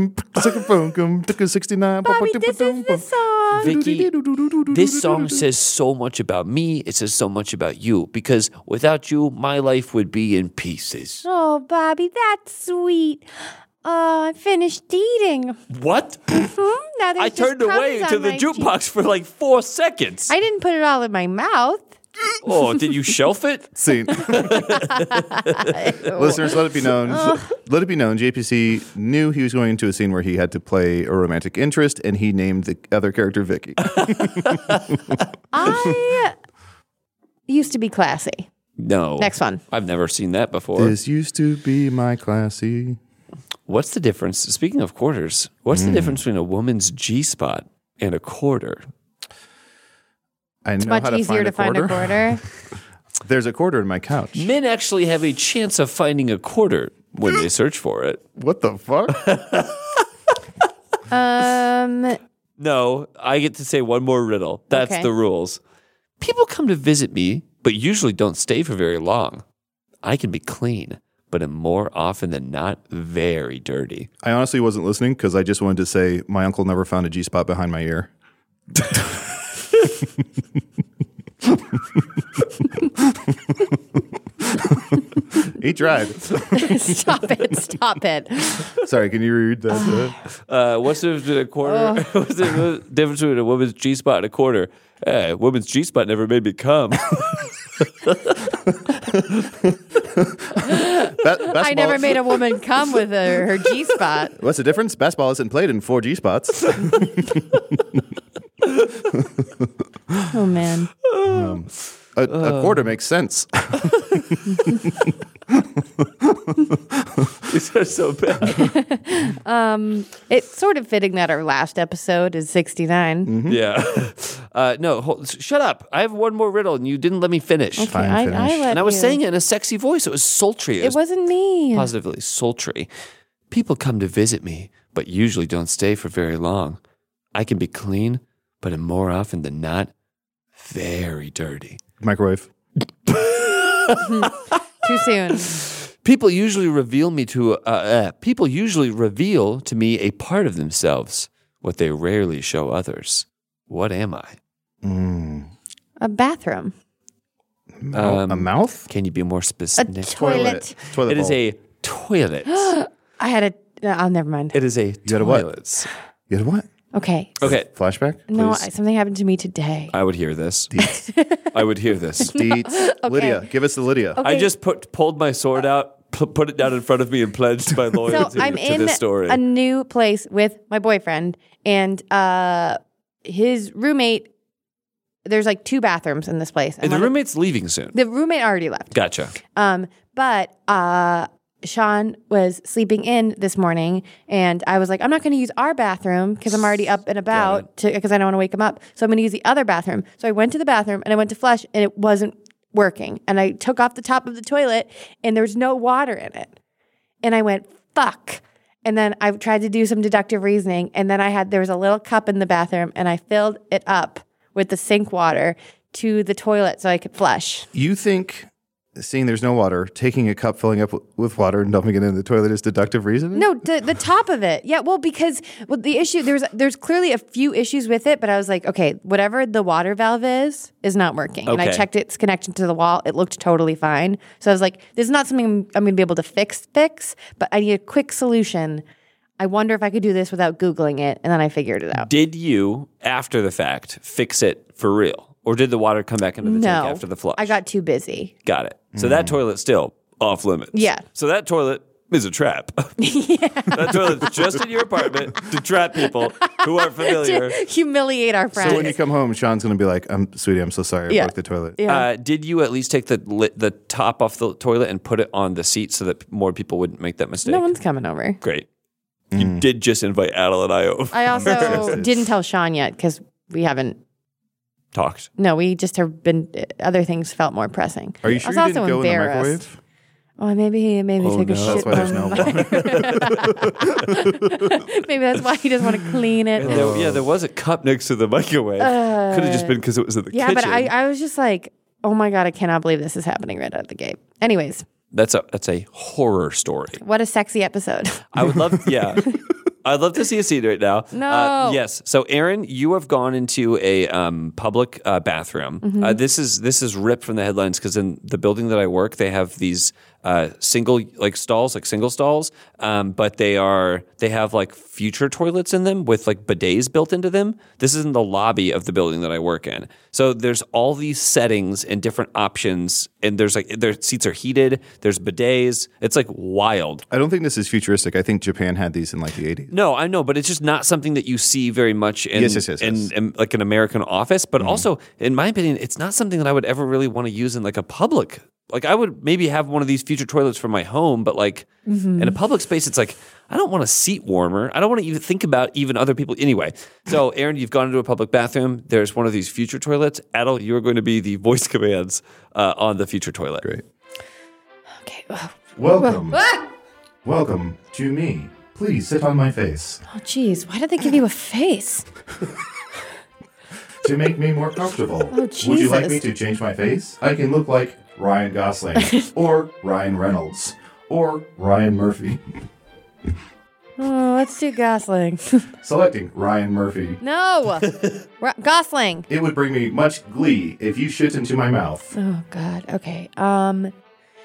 A: Bobby, this is the song.
E: Vicky, this song says so much about me. It says so much about you because without you, my life would be in pieces.
A: Oh, Bobby, that's sweet. Oh, I finished eating.
E: What?
A: Hmm? Now there's
E: I
A: just
E: turned away
A: crumbs
E: to
A: on
E: the
A: my cheek.
E: jukebox for like four seconds.
A: I didn't put it all in my mouth.
E: Oh, did you shelf it?
D: Scene. Listeners, let it be known. Let it be known. J P C knew he was going into a scene where he had to play a romantic interest, and he named the other character Vicky.
A: I used to be classy.
E: No.
A: Next one.
E: I've never seen that before.
D: This used to be my classy.
E: What's the difference? Speaking of quarters, what's the difference between a woman's G spot and a quarter?
D: I
A: It's
D: know
A: much
D: how to
A: easier
D: find
A: to
D: a
A: find
D: quarter.
A: a quarter.
D: There's a quarter in my couch.
E: Men actually have a chance of finding a quarter when they search for it.
D: What the fuck?
A: um,
E: No, I get to say one more riddle. That's
A: Okay.
E: the rules. People come to visit me, but usually don't stay for very long. I can be clean, but am more often than not very dirty.
D: I honestly wasn't listening because I just wanted to say my uncle never found a G spot behind my ear. He tried.
A: stop it. Stop it.
D: Sorry, can you read that? Uh,
E: Uh, what's the difference between a quarter? What's the difference between a woman's G spot and a quarter? Hey, a woman's G spot never made me come.
D: ba- basketball-
A: I never made a woman come with her, her G spot.
D: What's the difference? Basketball isn't played in four G spots.
A: Oh, man.
D: A, a quarter makes sense.
E: These are so bad.
A: It's sort of fitting that our last episode is sixty-nine.
D: Mm-hmm.
E: Yeah. Uh, no, hold, shut up. I have one more riddle, and you didn't let me finish.
A: Okay,
D: Fine,
A: I,
D: finish.
A: I let
E: And I was
A: you.
E: saying it in a sexy voice. It was sultry. It,
A: It
E: was
A: wasn't me.
E: positively sultry. People come to visit me, but usually don't stay for very long. I can be clean, but am more often than not very dirty.
D: Microwave.
A: Too soon.
E: People usually reveal me to uh, uh, people usually reveal to me a part of themselves, what they rarely show others. What am I?
A: A bathroom.
D: Mou- a mouth?
E: Can you be more
A: A
E: specific?
A: toilet.
D: Toilet
E: It is
D: bowl.
E: a toilet.
A: I had a. No, oh, never mind.
E: It is a
D: had a what?
E: toilet.
D: You had a what?
A: Okay.
E: Okay,
D: Flashback?
A: No,
E: please.
A: I, something happened to me today.
E: I would hear this. I would hear this.
D: Deets. Lydia. Give us the Lydia.
A: Okay.
E: I just put pulled my sword out, pu- put it down in front of me, and pledged my
A: So
E: loyalty
A: I'm
E: to
A: in
E: this story.
A: a new place with my boyfriend, and uh, his roommate. There's like two bathrooms in this place.
E: and the
A: one of-
E: roommate's leaving soon.
A: the roommate already left.
E: Gotcha.
A: Um, but uh, Sean was sleeping in this morning, and I was like, I'm not going to use our bathroom because I'm already up and about because I don't want to wake him up. So I'm going to use the other bathroom. So I went to the bathroom and I went to flush, and it wasn't working. And I took off the top of the toilet, and there was no water in it. And I went, fuck. And then I tried to do some deductive reasoning, and then I had there was a little cup in the bathroom, and I filled it up with the sink water to the toilet so I could flush.
D: You think seeing there's no water, taking a cup, filling up w- with water, and dumping it in the toilet is deductive reasoning?
A: No, the the top of it. Yeah, well, because well, the issue there's there's clearly a few issues with it, but I was like, okay, whatever the water valve is is not working, and I
E: Okay.
A: checked its connection to the wall. It looked totally fine. So I was like, this is not something I'm, I'm going to be able to fix fix, but I need a quick solution. I wonder if I could do this without Googling it, and then I figured it out.
E: Did you, after the fact, fix it for real? Or did the water come back into the
A: no,
E: tank after the flush?
A: I got too busy.
E: Got it. So that toilet's still off limits.
A: Yeah.
E: So that toilet is a trap. yeah. That toilet's just in your apartment to trap people who are familiar.
A: To humiliate our friends.
D: So when you come home, Sean's going to be like, I'm sweetie, I'm so sorry. I
A: Yeah.
D: broke the toilet.
A: yeah.
E: Uh, did you at least take the li- the top off the toilet and put it on the seat so that more people wouldn't make that mistake?
A: no one's coming over.
E: Great. You did just invite Adel and I over.
A: I also didn't tell Sean yet because we haven't.
E: Talked.
A: No, we just have been. Other things felt more pressing.
D: Are you
A: I
D: sure
A: was
D: you
A: also
D: didn't go in the
A: embarrassed.
D: microwave?
A: Oh, maybe he maybe
E: Oh,
A: took a
E: no.
A: shit.
D: That's why there's
A: on
D: no
A: the
D: water.
A: Maybe that's why he doesn't want to clean it.
E: And there- yeah, there was a cup next to the microwave. Could have just been because it was in the
A: yeah,
E: kitchen.
A: but I, I was just like, oh my god, I cannot believe this is happening right out of the gate. Anyways,
E: that's a that's a horror story.
A: what a sexy episode.
E: I would love, yeah. I'd love to see a scene right now.
A: No.
E: Uh, yes. So, Aaron, you have gone into a um, public uh, bathroom.
A: Mm-hmm.
E: Uh, this is this is ripped from the headlines because in the building that I work, they have these uh, single like stalls, like single stalls, um, but they are they have like future toilets in them with like bidets built into them. This is in the lobby of the building that I work in. So there's all these settings and different options, and there's like their seats are heated. There's bidets. It's like wild.
D: I don't think this is futuristic. I think Japan had these in like the eighties.
E: No, I know, but it's just not something that you see very much in,
D: Yes, yes, yes,
E: in,
D: yes.
E: in, like an American office. But also, in my opinion, it's not something that I would ever really want to use in like a public. Like I would maybe have one of these future toilets for my home, but like in a public space, it's like I don't want a seat warmer. I don't want to even think about even other people. Anyway, so Aaron, you've gone into a public bathroom. There's one of these future toilets. Adel, you're going to be the voice commands uh, on the future toilet.
D: Great.
A: Okay. Oh,
D: Welcome.
A: ah!
D: Welcome to me. Please sit on my face.
A: jeez. Why did they give you a face?
D: To make me more comfortable.
A: Oh,
D: Would you like
A: Jesus.
D: me to change my face? I can look like Ryan Gosling, or Ryan Reynolds, or Ryan Murphy.
A: Oh, let's do Gosling.
D: Selecting Ryan Murphy.
A: No, Ra- Gosling.
D: It would bring me much glee if you shit into my mouth.
A: Oh God. Okay. Um.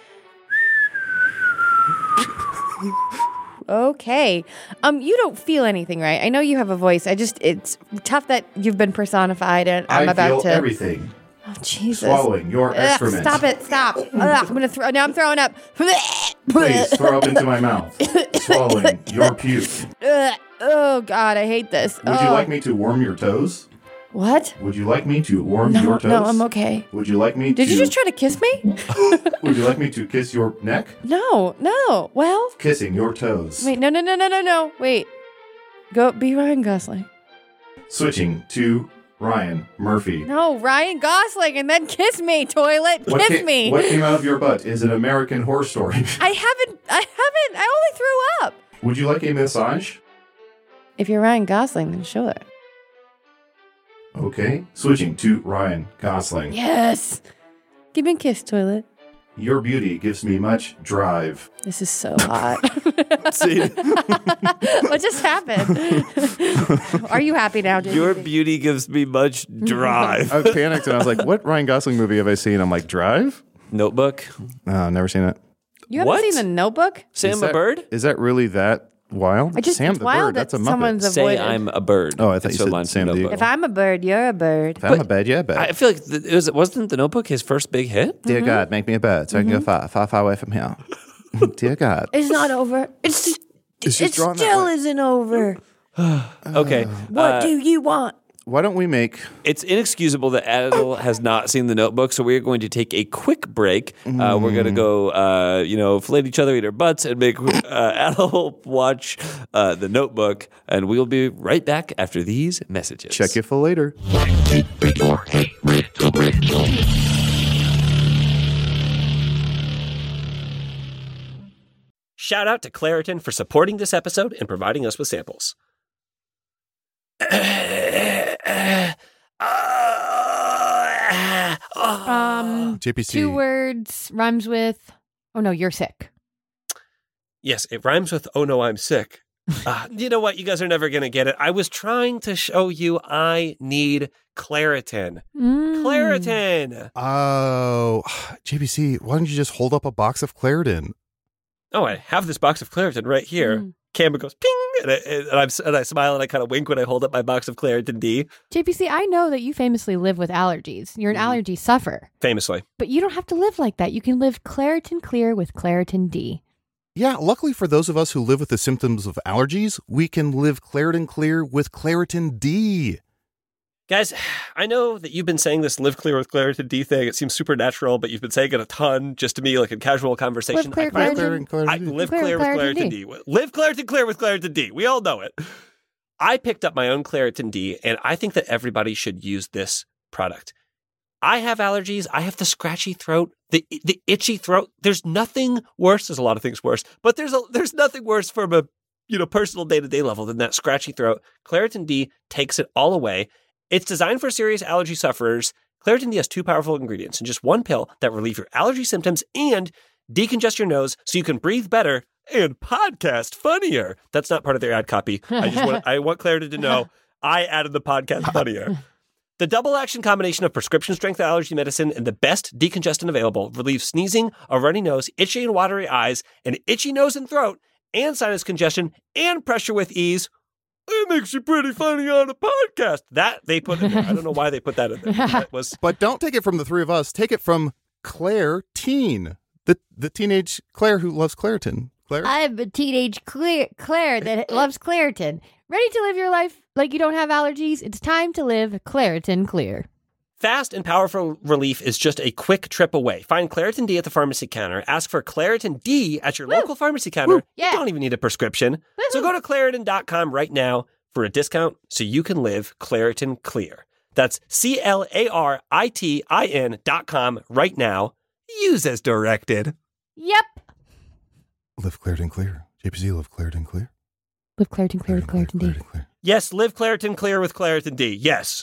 A: Okay. Um. You don't feel anything, right? I know you have a voice. I just it's tough that you've been personified, and I'm
D: I
A: about
D: feel
A: to.
D: everything.
A: Oh Jesus.
D: Swallowing your
A: Ugh,
D: excrement.
A: stop it! Stop! Ugh, I'm gonna throw. Now I'm throwing up.
D: Please throw up into my mouth. Swallowing your puke.
A: Ugh. Oh God, I hate this.
D: Would you
A: Oh.
D: like me to warm your toes?
A: What?
D: Would you like me to warm
A: No,
D: your toes?
A: no, I'm okay.
D: Would you like me
A: Did
D: to
A: you just try to kiss me?
D: Would you like me to kiss your neck?
A: No, no. Well,
D: Kissing your toes.
A: wait, no, no, no, no, no, no. Wait. Go be Ryan Gosling.
D: Switching to Ryan Murphy.
A: No, Ryan Gosling, and then kiss me, toilet.
D: What
A: Kiss
D: ca-
A: me.
D: What came out of your butt is an American Horror Story.
A: I haven't. I haven't. I only threw up.
D: Would you like a massage?
A: If you're Ryan Gosling, then sure.
D: Okay. Switching to Ryan Gosling.
A: Yes. Give me a kiss, toilet.
D: Your beauty gives me much drive.
A: This is so hot.
E: See,
A: What just happened? Are you happy now, J P C?
E: your beauty gives me much drive.
D: I panicked and I was like, what Ryan Gosling movie have I seen? I'm like, Drive?
E: Notebook.
D: No, never seen it.
A: You haven't
E: What?
A: seen The Notebook?
E: Say
D: Is
E: I'm a
D: that-
E: bird.
D: Is that really that wild?
A: I just
D: Sam
A: it's
D: the
A: wild
D: Bird. That's a
A: that
D: Muppet.
A: someone's
E: Say
A: avoided.
E: I'm a bird.
D: Oh, I thought
E: That's
D: you
E: a
D: said
E: line from
D: Sam the
E: Notebook.
A: If I'm a bird, you're a bird.
D: If I'm a bed, yeah, bed.
E: I feel like the, it was wasn't the Notebook his first big hit.
D: Dear God, make me a bird so I can go far, far, far away from here. Dear God.
A: It's not over. It's just,
D: It's
A: it
D: just drawn that
A: still
D: way.
A: isn't over.
E: Okay,
A: What
E: uh,
A: do you want?
D: Why don't we make
E: it's inexcusable that Adel has not seen the Notebook, so we're going to take a quick break. Uh, we're going to go, uh, you know, fillet each other, eat our butts, and make uh, Adel watch uh, the Notebook, and we'll be right back after these messages.
D: check you for later?
G: Shout out to Claritin for supporting this episode and providing us with samples.
A: Um,
D: J P C.
A: two words rhymes with. Oh no, you're sick.
G: Yes, it rhymes with "Oh no, I'm sick." Uh, you know what? You guys are never going to get it. I was trying to show you I need Claritin.
A: Mm.
G: Claritin!
D: Oh, J P C, why don't you just hold up a box of Claritin?
G: Oh, I have this box of Claritin right here.
A: Mm.
G: Camera goes ping, and I, and, I'm, and I smile and I kind of wink when I hold up my box of Claritin D.
A: J P C, I know that you famously live with allergies. You're an
G: Mhm.
A: allergy sufferer,
G: Famously.
A: but you don't have to live like that. You can live Claritin Clear with Claritin D.
D: Yeah, luckily for those of us who live with the symptoms of allergies, we can live Claritin Clear with Claritin D.
G: Guys, I know that you've been saying this live clear with Claritin D thing. It seems supernatural, but you've been saying it a ton just to me, like in casual conversation.
A: Live clear,
G: I-
A: Claritin.
D: Claritin,
G: I
D: Claritin D.
G: live
A: Clear
G: clear,
A: with
G: with
A: Claritin
G: Claritin
A: D.
G: D. Live Claritin clear with Claritin D. We all know it. I picked up my own Claritin D, and I think that everybody should use this product. I have allergies. I have the scratchy throat, the the itchy throat. There's nothing worse. There's a lot of things worse, but there's a, there's nothing worse from a you know personal day to day level than that scratchy throat. Claritin D takes it all away. It's designed for serious allergy sufferers. Claritin D has two powerful ingredients in just one pill that relieve your allergy symptoms and decongest your nose so you can breathe better and podcast funnier. That's not part of their ad copy. I just want I want Claritin to know I added the podcast funnier. The double action combination of prescription strength allergy medicine and the best decongestant available relieves sneezing, a runny nose, itchy and watery eyes, an itchy nose and throat, and sinus congestion and pressure with ease. It makes you pretty funny on a podcast. That they put in there. I don't know why they put that in there. That was
D: But don't take it from the three of us. Take it from Claire Teen, the the teenage Claire who loves Claritin. Claire?
A: I'm a teenage Claire, Claire that loves Claritin. Ready to live your life like you don't have allergies? It's time to live Claritin Clear.
G: fast and powerful relief is just a quick trip away. Find Claritin D at the pharmacy counter. Ask for Claritin D at your
A: Woo.
G: local pharmacy counter.
A: Woo. Yeah.
G: You don't even need a prescription. So go to Claritin dot com right now for a discount so you can live Claritin Clear. That's C L A R I T I N dot com right now. Use as directed.
A: Yep.
D: Live Claritin Clear. J P C, live Claritin Clear.
A: Live Claritin Clear with Claritin D.
D: Clear.
G: Yes, live Claritin Clear with Claritin D. Yes.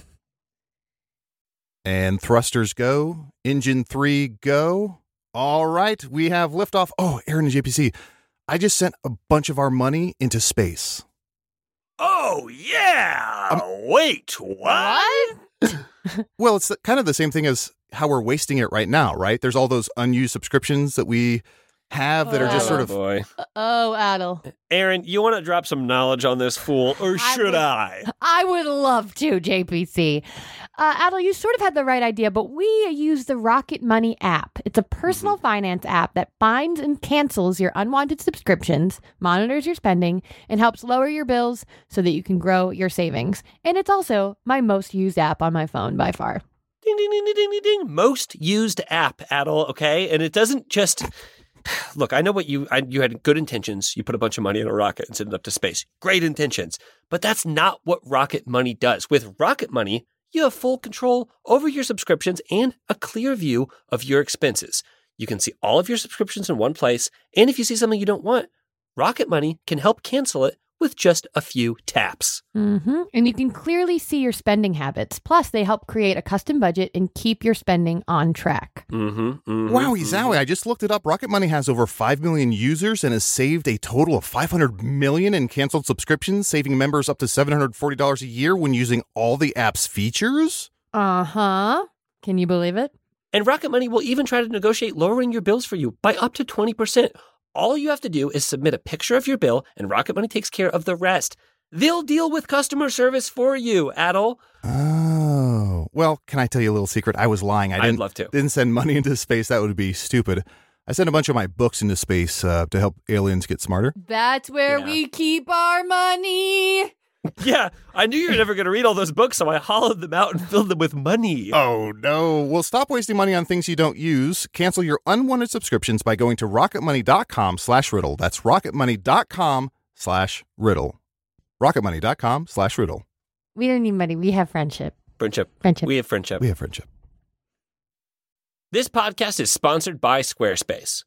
D: And thrusters go. Engine three go. All right, we have liftoff. Oh, Aaron and J P C, I just sent a bunch of our money into space.
G: Oh, yeah. Wait, what?
D: Well, it's the- kind of the same thing as how we're wasting it right now, right? There's all those unused subscriptions that we have that are just sort of.
G: boy.
A: Oh, Adel.
G: Aaron, you want to drop some knowledge on this fool, or
A: I
G: should
A: would-
G: I?
A: I would love to, J P C. Uh, Adel, you sort of had the right idea, but we use the Rocket Money app. It's a personal finance app that binds and cancels your unwanted subscriptions, monitors your spending, and helps lower your bills so that you can grow your savings. And it's also my most used app on my phone by far.
G: Ding, ding, ding, ding, ding, ding, ding. Most used app, Adel, okay? And it doesn't just... Look, I know what you I, you had good intentions. You put a bunch of money in a rocket and send it up to space. Great intentions. But that's not what Rocket Money does. With Rocket Money, you have full control over your subscriptions and a clear view of your expenses. You can see all of your subscriptions in one place. And if you see something you don't want, Rocket Money can help cancel it with just a few taps.
A: Mm-hmm. And you can clearly see your spending habits. Plus, they help create a custom budget and keep your spending on track.
G: Mm-hmm, mm-hmm,
H: Wowie
G: mm-hmm.
H: zowie, I just looked it up. Rocket Money has over five million users and has saved a total of five hundred million in canceled subscriptions, saving members up to seven hundred forty dollars a year when using all the app's features.
A: Uh-huh. Can you believe it?
G: And Rocket Money will even try to negotiate lowering your bills for you by up to twenty percent. All you have to do is submit a picture of your bill, and Rocket Money takes care of the rest. They'll deal with customer service for you, Adel.
H: Oh. Well, can I tell you a little secret? I was lying. I
G: I'd
H: didn't,
G: love to.
H: didn't send money into space. That would be stupid. I sent a bunch of my books into space uh, to help aliens get smarter.
A: That's where
G: Yeah.
A: we keep our money.
G: Yeah, I knew you were never going to read all those books, so I hollowed them out and filled them with money.
H: Oh, no. Well, stop wasting money on things you don't use. Cancel your unwanted subscriptions by going to rocketmoney.com slash riddle. That's rocketmoney.com slash riddle. rocketmoney.com slash riddle.
A: We don't need money. We have friendship.
G: Friendship.
A: Friendship.
G: We have friendship.
H: We have friendship.
G: This podcast is sponsored by Squarespace.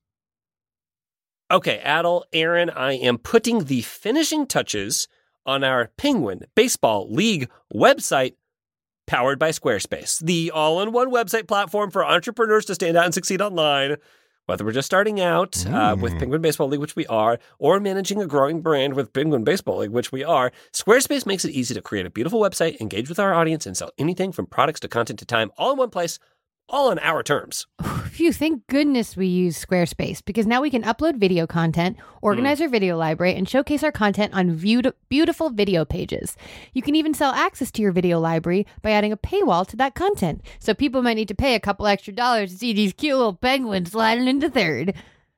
G: Okay, Adel, Aaron, I am putting the finishing touches on our Penguin Baseball League website, powered by Squarespace, the all-in-one website platform for entrepreneurs to stand out and succeed online. Whether we're just starting out uh,
H: Mm.
G: with Penguin Baseball League, which we are, or managing a growing brand with Penguin Baseball League, which we are, Squarespace makes it easy to create a beautiful website, engage with our audience, and sell anything from products to content to time, all in one place, all on our terms.
A: Phew, thank goodness we use Squarespace, because now we can upload video content, organize our video library, and showcase our content on view- beautiful video pages. You can even sell access to your video library by adding a paywall to that content. So people might need to pay a couple extra dollars to see these cute little penguins sliding into third.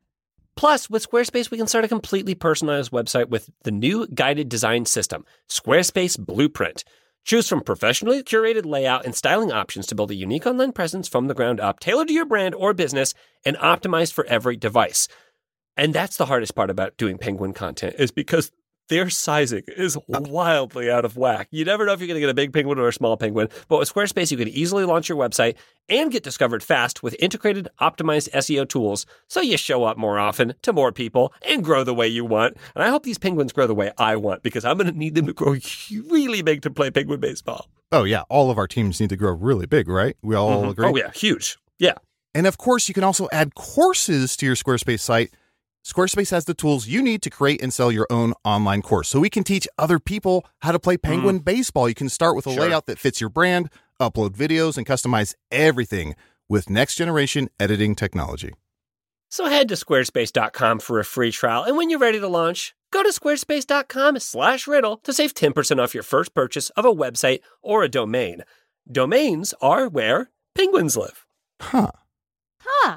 G: Plus, with Squarespace, we can start a completely personalized website with the new guided design system, Squarespace Blueprint. Choose from professionally curated layout and styling options to build a unique online presence from the ground up, tailored to your brand or business, and optimized for every device. And that's the hardest part about doing Penguin content, is because their sizing is wildly out of whack. You never know if you're going to get a big penguin or a small penguin, but with Squarespace, you can easily launch your website and get discovered fast with integrated, optimized S E O tools, so you show up more often to more people and grow the way you want. And I hope these penguins grow the way I want, because I'm going to need them to grow really big to play penguin baseball.
H: Oh, yeah. All of our teams need to grow really big, right? We all agree?
G: Oh, yeah. Huge. Yeah.
H: And of course, you can also add courses to your Squarespace site. Squarespace has the tools you need to create and sell your own online course, so we can teach other people how to play Penguin baseball. You can start with a
G: Sure.
H: layout that fits your brand, upload videos, and customize everything with next-generation editing technology.
G: So head to squarespace dot com for a free trial, and when you're ready to launch, go to squarespace dot com slash riddle to save ten percent off your first purchase of a website or a domain. Domains are where penguins live.
H: Huh.
A: Huh.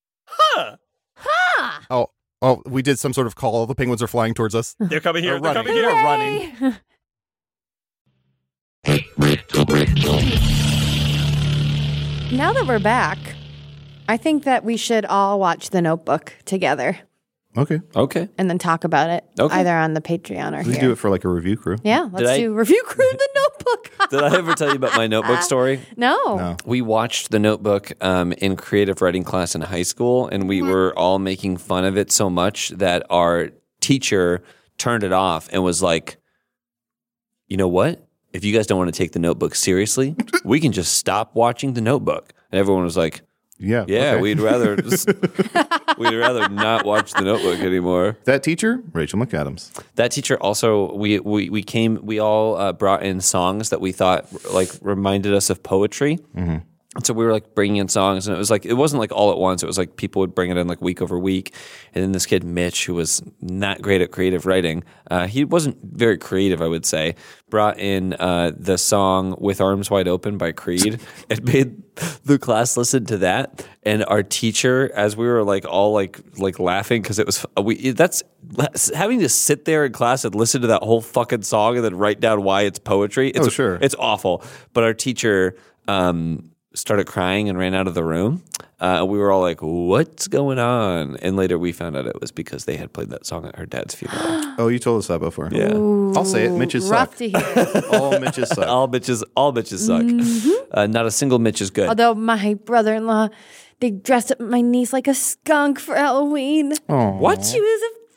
G: Huh!
A: Huh.
H: Oh, oh, we did some sort of call. The penguins are flying towards us.
G: They're coming here.
H: They're
G: They're
H: running.
G: coming here.
H: They're running.
A: Now that we're back, I think that we should all watch The Notebook together
H: Okay.
E: Okay.
A: and then talk about it,
E: Okay.
A: either on the Patreon or
D: We
A: here.
D: do it for like a review crew.
A: Yeah, let's
E: I-
A: do review crew The Notebook.
E: Did I ever tell you about my notebook story?
A: No.
D: No.
E: We watched The Notebook um, in creative writing class in high school, and we were all making fun of it so much that our teacher turned it off and was like, you know what? If you guys don't want to take The Notebook seriously, we can just stop watching The Notebook. And everyone was like,
D: Yeah.
E: yeah,
D: okay.
E: we'd rather just, we'd rather not watch The Notebook anymore.
D: That teacher, Rachel McAdams.
E: That teacher also, we we, we came, we all uh, brought in songs that we thought like reminded us of poetry. Mm-hmm. And so we were like bringing in songs, and it was like, it wasn't like all at once. It was like people would bring it in like week over week. And then this kid, Mitch, who was not great at creative writing, uh, he wasn't very creative, I would say, brought in uh, the song With Arms Wide Open by Creed and made the class listen to that. And our teacher, as we were like all like like laughing, because it was, we that's having to sit there in class and listen to that whole fucking song and then write down why it's poetry. It's,
D: Oh, sure.
E: It's awful. But our teacher, um, started crying and ran out of the room. Uh, we were all like, what's going on? And later we found out it was because they had played that song at her dad's funeral.
D: Oh, you told us that before.
E: Yeah.
D: I'll say it. Mitches
A: Rough
D: suck.
A: to hear.
D: All Mitches suck.
E: All bitches, all bitches suck.
A: Mm-hmm.
E: Uh, not a single Mitch is good.
A: Although my brother-in-law, they dressed up my niece like a skunk for Halloween.
E: What?
A: She was a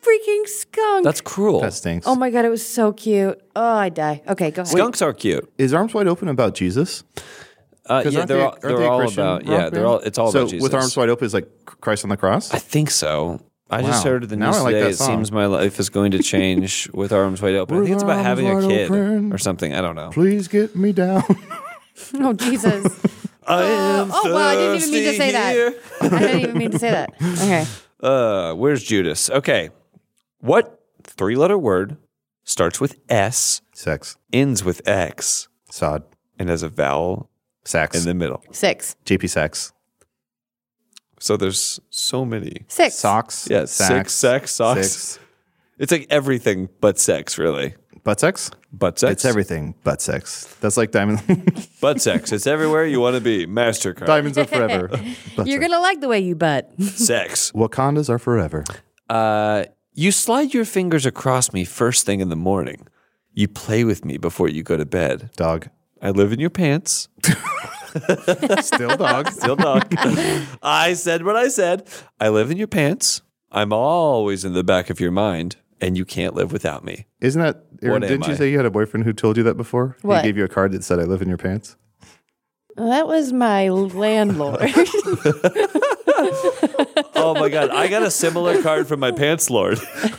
A: freaking skunk.
E: That's cruel.
D: That stinks.
A: Oh my God, it was so cute. Oh, I die. Okay, go ahead.
E: Skunks are cute.
D: Is Arms Wide Open about Jesus?
E: Uh,
D: 'Cause
E: yeah,
D: aren't
E: they're
D: they-
E: all,
D: aren't
E: they're
D: they a
E: all
D: Christian
E: about.
D: rock
E: Yeah, they're
D: band?
E: all. It's all
D: so
E: about Jesus.
D: with Arms Wide Open is like Christ on the cross.
E: I think so. I just
D: Wow.
E: heard the
D: Now
E: news
D: I like
E: today.
D: that
E: It
D: song.
E: seems my life is going to change with Arms Wide Open. I think it's about
D: With
E: having a
D: arms wide
E: kid
D: open.
E: or something. I don't know.
D: Please get me down.
A: Oh, Jesus.
E: I am
A: oh, well, I didn't even mean to say that. I didn't even mean to say that. Okay.
E: Uh, where's Judas? Okay. What three-letter word starts with S,
D: Sex.
E: ends with X,
D: Sod.
E: and has a vowel
D: Sax.
E: in the middle?
A: Six.
D: J P Sax.
E: So there's so many.
A: Six.
D: Socks.
E: Yeah,
D: Sax.
E: six, sex, socks.
D: Six.
E: It's like everything but sex, really.
D: Butt sex?
E: Butt sex.
D: It's everything but sex. That's like diamond.
E: Butt sex. It's everywhere you want to be. MasterCard.
D: Diamonds are forever. Butt
A: You're
D: sex.
A: going to like the way you butt.
E: Sex.
D: Wakandas are forever.
E: Uh, you slide your fingers across me first thing in the morning. You play with me before you go to bed.
D: Dog.
E: I live in your pants.
D: Still dog.
E: Still dog. I said what I said. I live in your pants. I'm always in the back of your mind, and you can't live without me.
D: Isn't that, Aaron,
E: What am
D: didn't you
E: I?
D: say you had a boyfriend who told you that before?
A: What?
D: He gave you a card that said, I live in your pants?
A: That was my landlord.
E: Oh my God. I got a similar card from my pants lord.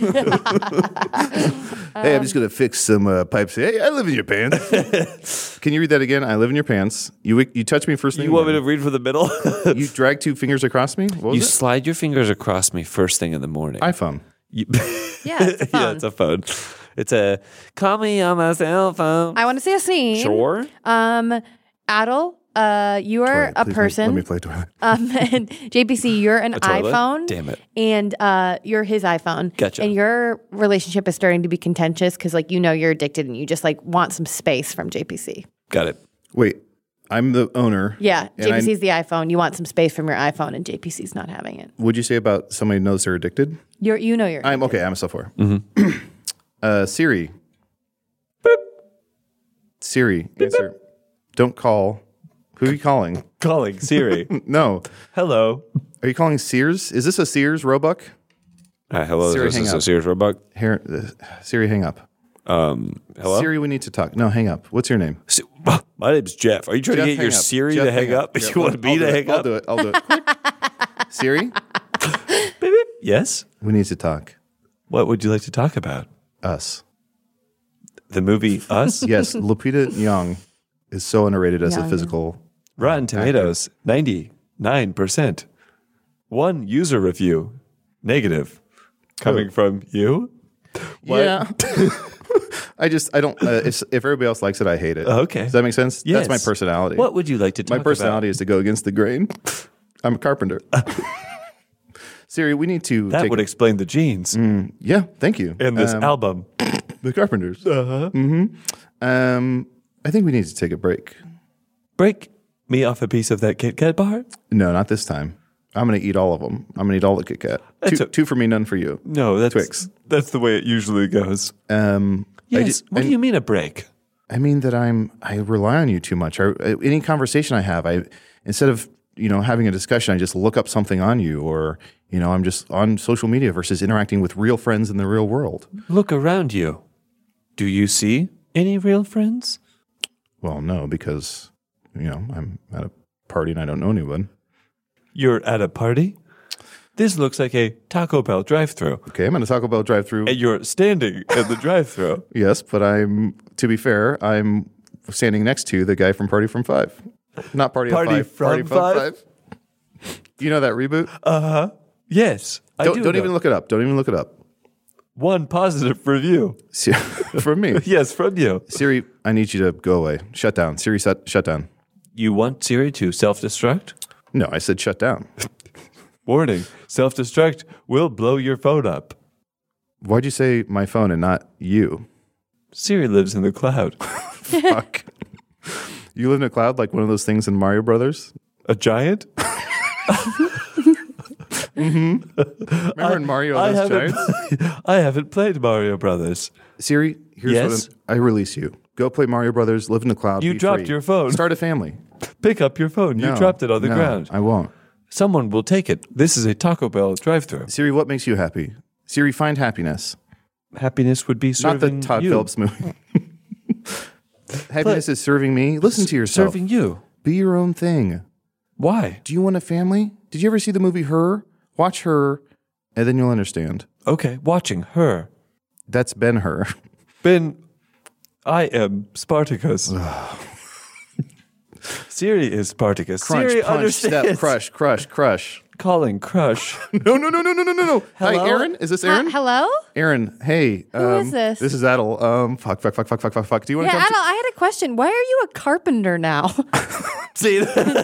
D: Hey, I'm just going to fix some uh, pipes. Hey, I live in your pants. Can you read that again? I live in your pants. You you touch me first thing.
E: You
D: in the
E: want me to
D: morning.
E: read from the middle?
D: You drag two fingers across me? What was
E: You
D: it?
E: slide your fingers across me first thing in the morning.
D: iPhone.
E: You-
A: Yeah, it's a phone.
E: yeah, it's a phone. It's a call me on my cell phone.
A: I want to say a scene.
E: Sure.
A: Um, Adel, uh, you are
D: Toilet.
A: a
D: Please make-
A: person.
D: Let me play toilet.
A: Um, and J P C, you're an
E: A toilet?
A: iPhone.
E: Damn it.
A: And uh, you're his iPhone.
E: Gotcha.
A: And your relationship is starting to be contentious because, like, you know, you're addicted and you just like want some space from J P C.
E: Got it.
D: Wait, I'm the owner.
A: Yeah,
D: and I-
A: J P C's the iPhone. You want some space from your iPhone, and J P C's not having it.
D: What'd you say about somebody who knows they're addicted?
A: You're, you know, you're.
D: I'm okay. I'm a software. uh, Siri. Siri, answer. Don't call. Who are you calling?
E: Calling Siri.
D: No.
E: Hello.
D: Are you calling Sears? Is this a Sears Roebuck?
E: Hi, hello.
D: Siri,
E: this
D: hang
E: is a
D: up.
E: Sears Roebuck.
D: Here, uh, Siri, hang up.
E: Um, hello.
D: Siri, we need to talk. No, hang up. What's your name?
E: Si- My name's Jeff. Are you trying
D: Jeff,
E: to get your
D: hang up.
E: Siri
D: Jeff,
E: to hang up?
D: Yeah,
E: You want me
D: I'll
E: to
D: do it.
E: hang
D: I'll
E: up?
D: do it. I'll do it. Quick. Siri,
E: Yes.
D: we need to talk.
E: What would you like to talk about?
D: Us.
E: The movie Us?
D: Yes, Lupita Young is so underrated as a
A: Young.
D: physical.
E: Rotten Tomatoes, ninety-nine percent. One user review, negative. Coming
D: Oh.
E: from you? What?
D: Yeah. I just, I don't, uh, if, if everybody else likes it, I hate it.
E: Okay.
D: Does that make sense?
E: Yes.
D: That's my personality.
E: What would you like to talk
D: My personality is to go against the grain. I'm a carpenter. Siri, we need to
E: about? That
D: take
E: would explain the genes
D: Yeah, thank you.
E: in this
D: Um,
E: album.
D: The Carpenters. Uh-huh. Mm-hmm. Um, I think we need to take a break.
E: Break me off a piece of that Kit Kat bar?
D: No, not this time. I'm going to eat all of them. I'm going to eat all the Kit Kat.
E: That's
D: Two,
E: a-
D: two for me, none for you.
E: No, that's
D: Twix.
E: That's the way it usually goes.
D: Um, I
E: Yes.
D: ju-
E: what do
D: I-
E: you mean a break?
D: I mean that I'm. I rely on you too much. I, any conversation I have, I instead of you know having a discussion, I just look up something on you, or you know, I'm just on social media versus interacting with real friends in the real world.
E: Look around you. Do you see any real friends?
D: Well, no, because you know I'm at a party and I don't know anyone.
E: You're at a party? This looks like a Taco Bell drive-thru.
D: Okay, I'm at a Taco Bell drive-through.
E: And you're standing at the drive-thru.
D: Yes, but I'm, to be fair, I'm standing next to the guy from Party from Five. Not Party,
E: Party
D: of Five.
E: from
D: Party
E: Five?
D: You know that reboot?
E: Yes, I
D: don't
E: do
D: don't
E: know.
D: even look it up. Don't even look it up.
E: One positive review.
D: Se- From me.
E: Yes, from you.
D: Siri, I need you to go away. Shut down. Siri, shut, shut down.
E: You want Siri to self-destruct?
D: No, I said shut down.
E: Warning, self-destruct will blow your phone up.
D: Why'd you say my phone and not you?
E: Siri lives in the cloud.
D: Fuck. You live in a cloud like one of those things in Mario Brothers?
E: A giant?
D: Remember in Mario
E: I
D: those
E: haven't,
D: giants?
E: I haven't played Mario Brothers.
D: Siri, here's
E: Yes?
D: what I'm, I release you. Go play Mario Brothers, live in the cloud.
E: You
D: be
E: dropped
D: free.
E: your phone.
D: Start a family.
E: Pick up your phone. You
D: No,
E: dropped it on the
D: no,
E: ground.
D: I won't.
E: Someone will take it. This is a Taco Bell drive-thru.
D: Siri, what makes you happy? Siri, find happiness.
E: Happiness would be
D: Not
E: serving
D: the Todd
E: you.
D: Phillips movie. Happiness is serving me. Listen to yourself.
E: Serving you.
D: Be your own thing.
E: Why?
D: Do you want a family? Did you ever see the movie Her? Watch Her, and then you'll understand.
E: Okay, watching her.
D: That's Ben-Hur.
E: Ben, I am Spartacus. Siri is Spartacus.
D: Crunch,
E: Siri
D: punch,
E: understands.
D: step, crush, crush, crush.
E: Calling crush.
D: No, no, no, no, no, no, no, no. Hi,
E: Hello?
D: Aaron. Is this
A: Uh,
D: Aaron?
A: hello?
D: Aaron, hey.
A: Who
D: um,
A: is this?
D: This is Adel. Um, fuck, fuck, fuck, fuck, fuck, fuck, fuck. Do you want
A: Yeah,
D: to
A: Adel,
D: come?
A: I had a question. Why are you a carpenter now?
E: See,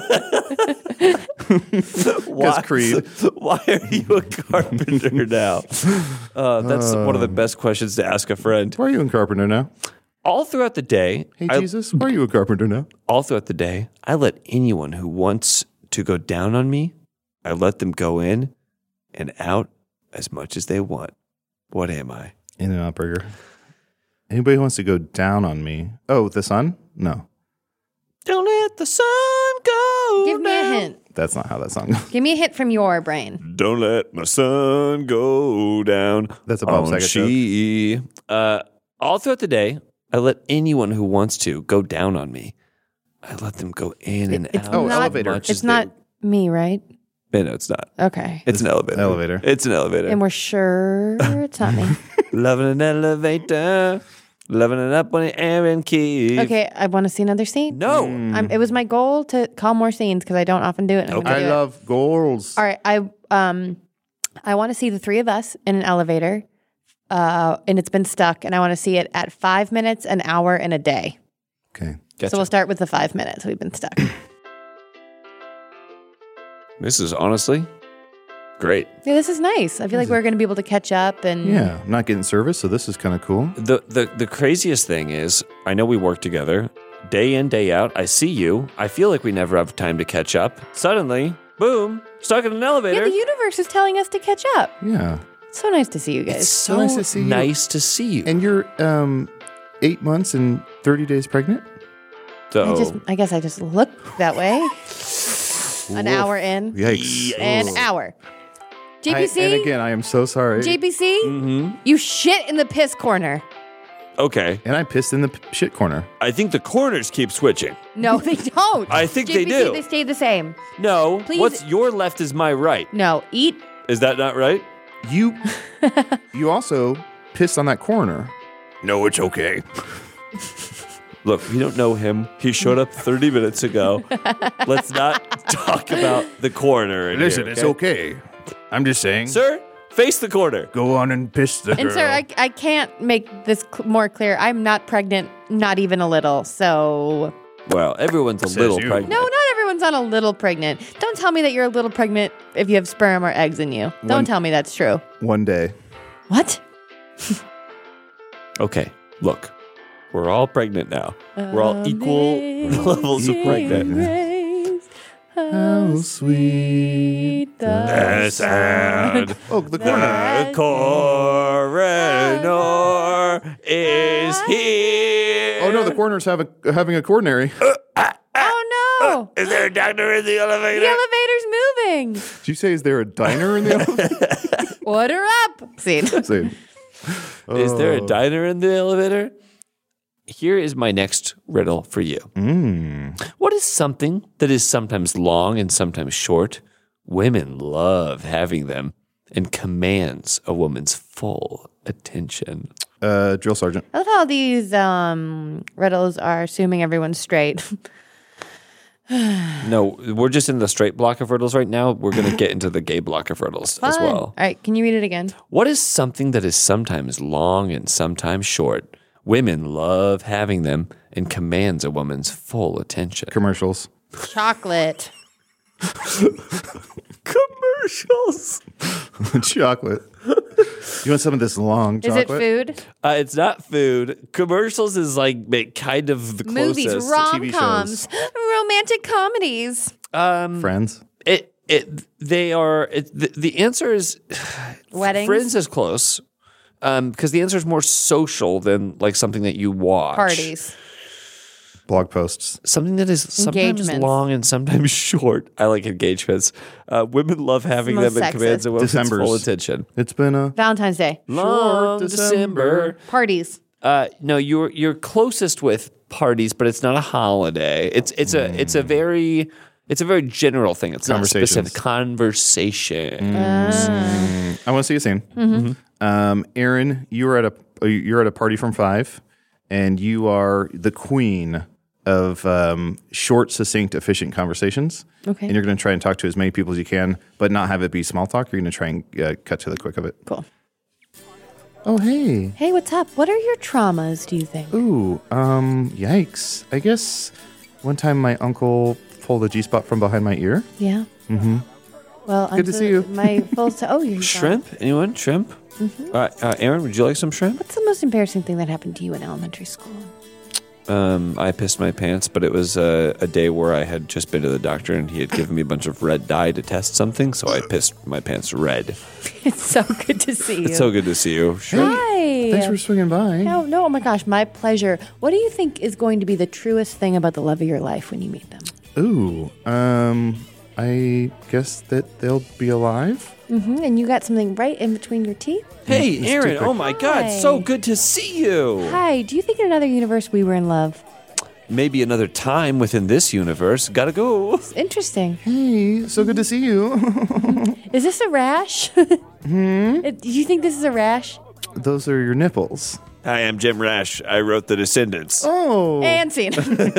E: why,
D: Creed.
E: Why are you a carpenter now? Uh, that's one of the best questions to ask a friend.
D: Why are you a carpenter now?
E: All throughout the day,
D: Hey,
E: I-
D: Jesus, why are you a carpenter now?
E: all throughout the day, I let anyone who wants to go down on me, I let them go in and out as much as they want. What am I?
D: In-N-Out Burger. Anybody who wants to go down on me? Oh, the sun? No,
E: Don't let the sun go.
A: Give me a
E: down.
A: hint.
D: that's not how that song goes.
A: Give me a hint from your brain.
E: Don't let my sun go down.
D: That's a Bob
E: on
D: Saget joke.
E: she. Uh, all throughout the day, I let anyone who wants to go down on me. I let them go in and
A: It's
E: out.
D: Oh,
A: not,
D: elevator.
E: Much as
A: It's not me, right?
E: They, no, it's not.
A: Okay.
E: It's an elevator.
D: Elevator.
E: It's an elevator.
A: And we're sure it's not me.
E: Loving an elevator. Loving it up when Aaron keeps.
A: Okay, I want to see another scene.
E: No.
A: I'm, it was my goal to call more scenes because I don't often do it. and I'm gonna
D: I
A: do it.
D: love goals.
A: All right, I um, I want to see the three of us in an elevator, uh, and it's been stuck, and I want to see it at five minutes, an hour, and a day.
D: Okay.
E: Gotcha.
A: So we'll start with the five minutes we've been stuck.
E: This is honestly great.
A: Yeah, this is nice. I feel like we're going to be able to catch up and
D: Yeah, I'm not getting service, so this is kind of cool.
E: The, the the craziest thing is, I know we work together day in, day out. I see you. I feel like we never have time to catch up. Suddenly, boom, stuck in an
A: yeah,
E: elevator.
A: the universe is telling us to catch up.
D: Yeah.
A: It's so nice to see you
E: it's
A: guys.
E: so
D: nice to see you.
E: nice to see you.
D: And you're um, eight months and thirty days pregnant?
E: so,
A: I just, I guess I just look that way. An hour in,
D: Yikes.
A: an hour. J
D: I-
A: P C,
D: and again, I am so sorry.
A: J P C,
E: Mhm.
A: you shit in the piss corner.
E: okay.
D: and I pissed in the p- shit corner.
E: I think the corners keep switching.
A: No, they don't.
E: I think they
A: J P C,
E: do.
A: They stay the same.
E: No,
A: Please-
E: what's your left is my right.
A: No, eat.
E: Is that not right?
D: You you also pissed on that corner. No, it's okay.
E: Look, we don't know him. He showed up thirty minutes ago. Let's not talk about the corner. in
D: Listen,
E: here,
D: it's
E: okay?
D: okay. I'm just saying.
E: Sir, face the corner.
D: Go on and piss the
A: And
D: girl.
A: sir, I, I can't make this cl- more clear. I'm not pregnant, not even a little. So
E: Well, everyone's a
D: Says
E: little
D: you.
E: pregnant.
A: no, not everyone's on a little pregnant. Don't tell me that you're a little pregnant if you have sperm or eggs in you. Don't
D: One-
A: tell me that's true.
D: One day.
A: What?
E: Okay, look, we're all pregnant now. We're all equal levels of pregnant.
D: How sweet
A: the
E: sound.
D: Oh, the corner.
E: The coroner is here.
D: Oh no, the coroner's having having a coronary.
A: Oh no!
E: Is there a doctor in the elevator?
A: The elevator's moving.
D: Did you say is there a diner in the elevator?
A: Order up. Scene.
D: Say,
E: Is there
D: Oh.
E: a diner in the elevator? Here is my next riddle for you.
D: mm.
E: What is something that is sometimes long and sometimes short? Women love having them and commands a woman's full attention.
D: uh, drill sergeant.
A: I love how these um, riddles are assuming everyone's straight.
E: No, we're just in the straight block of riddles right now. We're going to get into the gay block of riddles as
A: Fun.
E: well.
A: All right, can you read it again?
E: What is something that is sometimes long and sometimes short? Women love having them and commands a woman's full attention.
D: Commercials.
A: Chocolate.
E: Commercials.
D: Chocolate. You want some of this long
A: Is
D: chocolate?
A: it food?
E: Uh, it's not food. Commercials is like ma- kind of the
A: Movies,
E: closest.
A: rom
D: T V
A: coms, romantic comedies.
E: Um,
D: Friends.
E: it it they are. It, the, the answer is
A: Weddings?
E: Friends is close. Um, because the answer is more social than like something that you watch.
A: Parties.
D: Blog posts.
E: Something that is sometimes
A: Engagements.
E: long and sometimes short. I like engagements. Uh, women love having
A: most
E: them in commands
A: sexist.
E: and women's
D: Decembers.
E: full attention.
D: It's been a
A: Valentine's Day.
E: Long
D: December.
E: December.
A: Parties.
E: Uh, no, you're you're closest with parties, but it's not a holiday. It's it's a it's a very it's a very general thing. It's not
D: Conversations.
E: specific. Conversation.
A: Uh.
D: I want to see a scene.
A: Mm-hmm.
D: Um, Aaron, you are at a you're at a party from five, and you are the queen of um, short, succinct, efficient conversations.
A: Okay.
D: And you're going to try and talk to as many people as you can, but not have it be small talk. You're going to try and uh, cut to the quick of it.
A: Cool.
D: Oh, hey.
A: Hey, what's up? What are your traumas, do you think?
D: Ooh, um, yikes. I guess one time my uncle pulled a G spot from behind my ear.
A: Yeah. Mm-hmm. Well,
D: Good to see you.
A: My full. Oh, you're
E: Shrimp? Anyone? Shrimp?
A: Mm-hmm.
E: Uh, uh, Aaron, would you like some shrimp?
A: What's the most embarrassing thing that happened to you in elementary school?
E: Um, I pissed my pants, but it was a, a day where I had just been to the doctor and he had given me a bunch of red dye to test something, so I pissed my pants red.
A: It's so good to see you.
E: It's so good to see you. Shrimp.
A: Hi.
D: Thanks for swinging by.
A: No, no, oh my gosh, my pleasure. What do you think is going to be the truest thing about the love of your life when you meet them?
D: Ooh, um, I guess that they'll be alive.
A: Mm-hmm. And you got something right in between your teeth?
E: Hey,
D: It's
E: Aaron,
D: too quick.
E: oh my God,
A: Hi.
E: so good to see you.
A: Hi, do you think in another universe we were in love?
E: Maybe another time within this universe. Gotta go.
A: It's interesting.
D: Hey, so good to see you.
A: Is this a rash? hmm? Do you think this is a rash?
D: Those are your nipples.
E: Hi, I'm Jim Rash. I wrote The Descendants.
D: Oh.
A: And scene.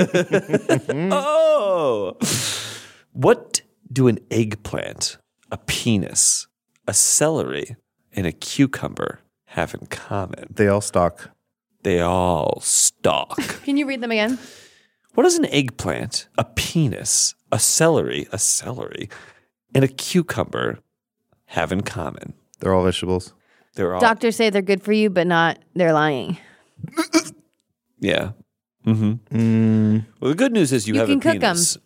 E: Oh! What do an eggplant, a penis, a celery, and a cucumber have in common?
D: They all stalk.
E: They all stalk.
A: Can you read them again?
E: What does an eggplant, a penis, a celery, a celery, and a cucumber have in common?
D: They're all vegetables.
E: They're all
A: Doctors say they're good for you, but not, they're lying.
E: yeah. Mm-hmm.
D: Mm,
E: Well, the good news is you,
A: You
E: have
A: can
E: a
A: cook 'em.
E: penis.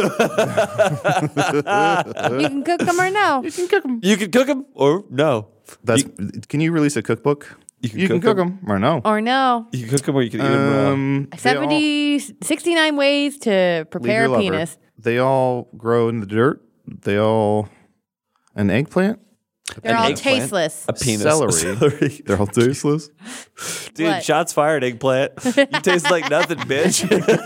A: You can cook them or no.
E: You can cook them or no.
D: that's. Can you release a cookbook?
E: You can
D: You can
E: cook
D: cook them or no?
A: Or no.
E: You can cook them or you can eat them raw.
D: Um, they all-
A: seventy, sixty-nine ways to
D: leave
A: prepare
D: your
A: a
D: lover.
A: penis.
D: They all grow in the dirt. They all an eggplant.
A: They're
E: An
A: all
E: eggplant,
A: tasteless.
E: A penis.
D: Celery.
E: A celery.
D: They're all tasteless.
E: Dude,
A: What?
E: shots fired, eggplant. You taste like nothing, bitch.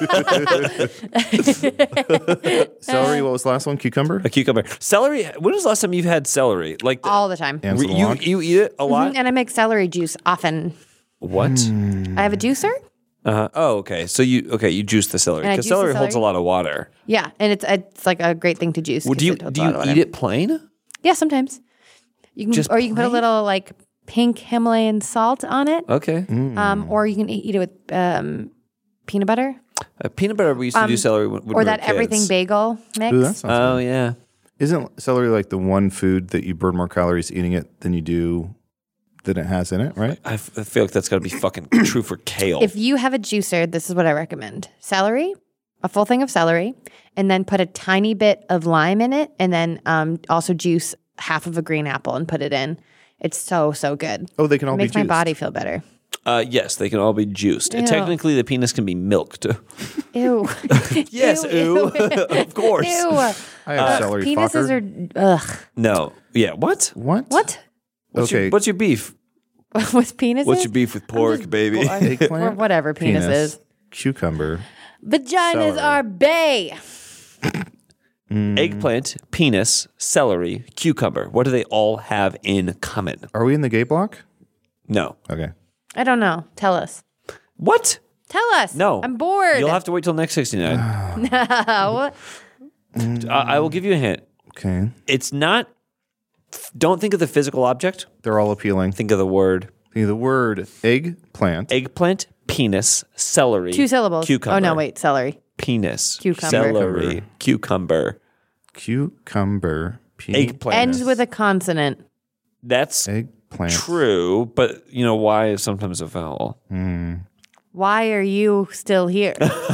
D: Celery. What was the last one? Cucumber.
E: A cucumber. Celery. When was the last time you've had celery? Like the-
A: All the time.
D: And
E: Re-
D: some
E: you
D: log.
E: you eat it a lot?
A: And I make celery juice often.
E: What?
A: I have a juicer.
E: Uh-huh. Oh, okay. So you okay? You juice the celery
A: And I
E: because
A: juice the
E: celery holds a
A: celery.
E: lot of water.
A: Yeah, and it's it's like a great thing to juice.
E: Well,
A: 'cause
E: do you
A: it holds
E: do
A: a lot
E: you
A: of
E: eat
A: water.
E: it plain?
A: Yeah, sometimes. You can,
E: Just
A: or you can put a
E: plain?
A: little like pink Himalayan salt on it.
E: Okay.
A: Um, or you can eat, eat it with um, peanut butter
E: Uh, peanut butter. We used to do
A: Um,
E: celery when, when
A: or
E: we
A: that
E: were kids.
A: everything bagel mix.
D: Ooh, that sounds
E: Oh
D: good.
E: yeah.
D: Isn't celery like the one food that you burn more calories eating it than you do than it has in it? Right.
E: I, f- I feel like that's got to be fucking true for kale.
A: If you have a juicer, this is what I recommend: celery, a full thing of celery, and then put a tiny bit of lime in it, and then um, also juice half of a green apple and put it in. It's so so good.
D: Oh, they can all
A: It
D: be
A: makes my
D: juiced.
A: body feel better.
E: uh, yes, they can all be juiced.
A: Ew.
E: Technically, the penis can be milked.
A: Ew.
E: Yes, ooh, of course.
A: Ew.
D: I have celery.
A: Penises
D: fucker.
A: are ugh.
E: No. Yeah. What?
D: What?
A: What?
E: What's
D: Okay.
E: Your, what's your beef?
A: With penises?
E: What's your beef with pork, baby?
D: Eggplant,
A: or whatever penis, is.
D: cucumber.
A: Vaginas
D: Celery.
A: are bay.
E: Eggplant, penis, celery, cucumber. What do they all have in common?
D: Are we in the gay block?
E: No.
D: Okay.
A: I don't know. Tell us.
E: What?
A: Tell us.
E: No.
A: I'm bored.
E: You'll have to wait till next sixty-nine.
A: No.
E: I, I will give you a hint.
D: Okay.
E: It's not. Don't think of the physical object.
D: They're all appealing.
E: Think of the word
D: Think of the word eggplant.
E: eggplant, penis, celery.
A: Two syllables.
E: Cucumber.
A: Oh no, wait. Celery.
E: Penis.
A: Cucumber.
E: Celery. Cucumber.
D: Cucumber. Pe-
E: Eggplant.
A: Ends with a consonant.
E: That's
D: Eggplant.
E: true, but you know why is sometimes a vowel.
A: Why are you still here?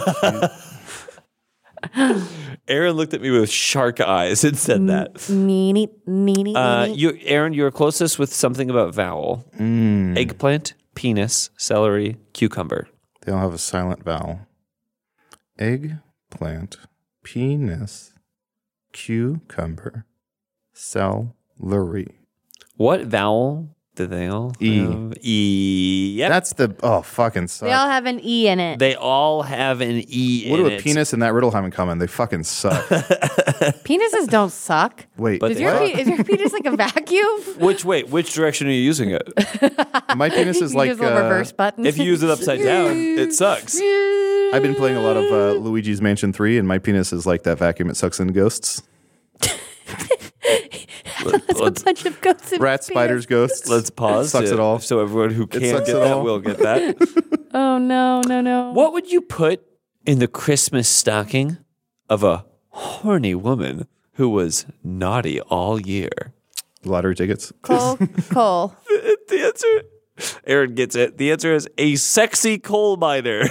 E: Aaron looked at me with shark eyes and said that.
A: Neeny, neeny,
E: Uh,
A: neeny.
E: you, Aaron, you're closest with something about vowel. Eggplant, penis, celery, cucumber.
D: They all have a silent vowel. eggplant, penis, cucumber, celery.
E: What vowel do they all
D: E.
E: have? E. Yep.
D: That's the oh fucking suck.
A: They all have an E in it.
E: They all have an E
D: what
E: in
D: do a
E: it.
D: penis and that riddle have in common? They fucking suck.
A: Penises don't suck.
D: Wait,
E: But
A: Is
E: they
A: your,
E: suck.
A: pe- is your penis like a vacuum?
E: Which, wait, which direction are you using it?
D: my penis is
A: You
D: like
A: use a little
D: uh,
A: reverse button.
E: If you use it upside down, it sucks.
D: I've been playing a lot of uh, Luigi's Mansion three, and my penis is like that vacuum. It sucks in ghosts,
A: That's a bunch of ghosts. in
D: rats,
A: your penis.
D: spiders, ghosts.
E: Let's pause.
D: Sucks
E: to-
D: it all.
E: So everyone who can't
D: sucks
E: get
D: it
E: that
D: all.
E: will get that.
A: Oh no, no, no.
E: What would you put in the Christmas stocking of a horny woman who was naughty all year?
D: Lottery tickets.
A: Cole, Cole.
E: The answer, Aaron gets it. The answer is a sexy coal miner.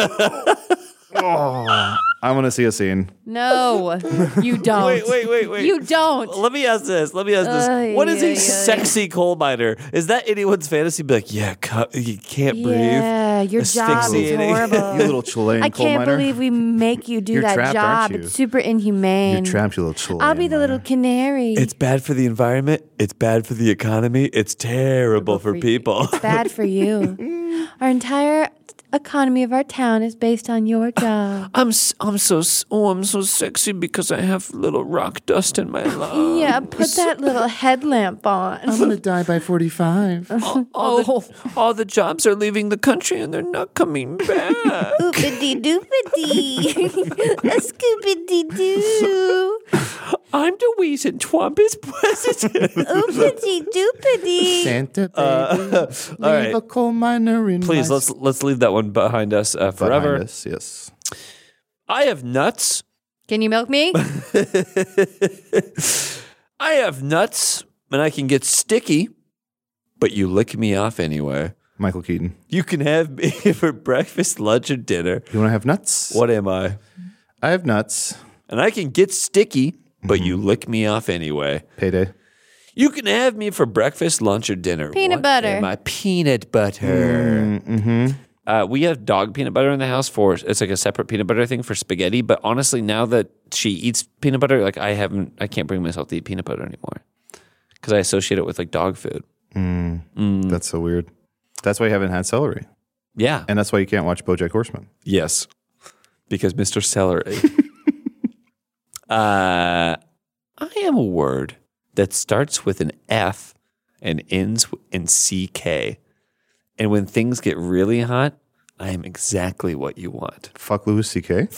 D: I want to see a scene.
A: No, you don't.
E: wait, wait, wait, wait.
A: You don't.
E: Let me ask this. Let me ask this.
A: Ay,
E: what is
A: ay,
E: a
A: ay.
E: sexy coal miner? Is that anyone's fantasy? Be like, yeah, cu- you can't breathe.
A: Yeah, your job is
E: Asphyxiating.
A: horrible.
D: You little Chilean
A: I
D: coal
A: can't
D: miner.
A: believe we make you do
D: You're
A: that
D: trapped,
A: job.
D: aren't you?
A: It's super inhumane.
D: You're trapped, you little Chilean.
A: I'll be the
D: miner.
A: little canary.
E: It's bad for the environment. It's bad for the economy. It's terrible for
A: you.
E: people.
A: It's bad for you. Our entire economy of our town is based on your job.
E: I'm s- I'm so s- oh I'm so sexy because I have little rock dust in my lungs.
A: Yeah, put that little headlamp on.
D: I'm gonna die by forty-five.
E: all, the, all the jobs are leaving the country and they're not coming back.
A: Oopity doopity. A scoopity doo.
E: I'm Louise and Twump is president.
A: Oopity doopity.
D: Santa baby,
E: all
D: leave
E: right.
D: a coal miner in
E: Please
D: my
E: let's let's leave that one behind us uh,
D: behind
E: forever.
D: us, yes.
E: I have nuts.
A: Can you milk me?
E: I have nuts and I can get sticky, but you lick me off anyway.
D: Michael Keaton.
E: You can have me for breakfast, lunch, or dinner.
D: You want to have nuts?
E: What am I?
D: I have nuts.
E: And I can get sticky, but you lick me off anyway.
D: Payday.
E: You can have me for breakfast, lunch, or dinner.
A: Peanut
E: What
A: butter.
E: am I? Peanut butter.
D: Mm-hmm.
E: Uh, we have dog peanut butter in the house for it's like a separate peanut butter thing for spaghetti. But honestly, now that she eats peanut butter, like I haven't, I can't bring myself to eat peanut butter anymore because I associate it with like dog food.
D: Mm. That's so weird. That's why you haven't had celery,
E: Yeah.
D: and that's why you can't watch BoJack Horseman.
E: Yes, because Mister Celery. uh, I am a word that starts with an F and ends in C K. And when things get really hot, I am exactly what you want.
D: Fuck Louis C K.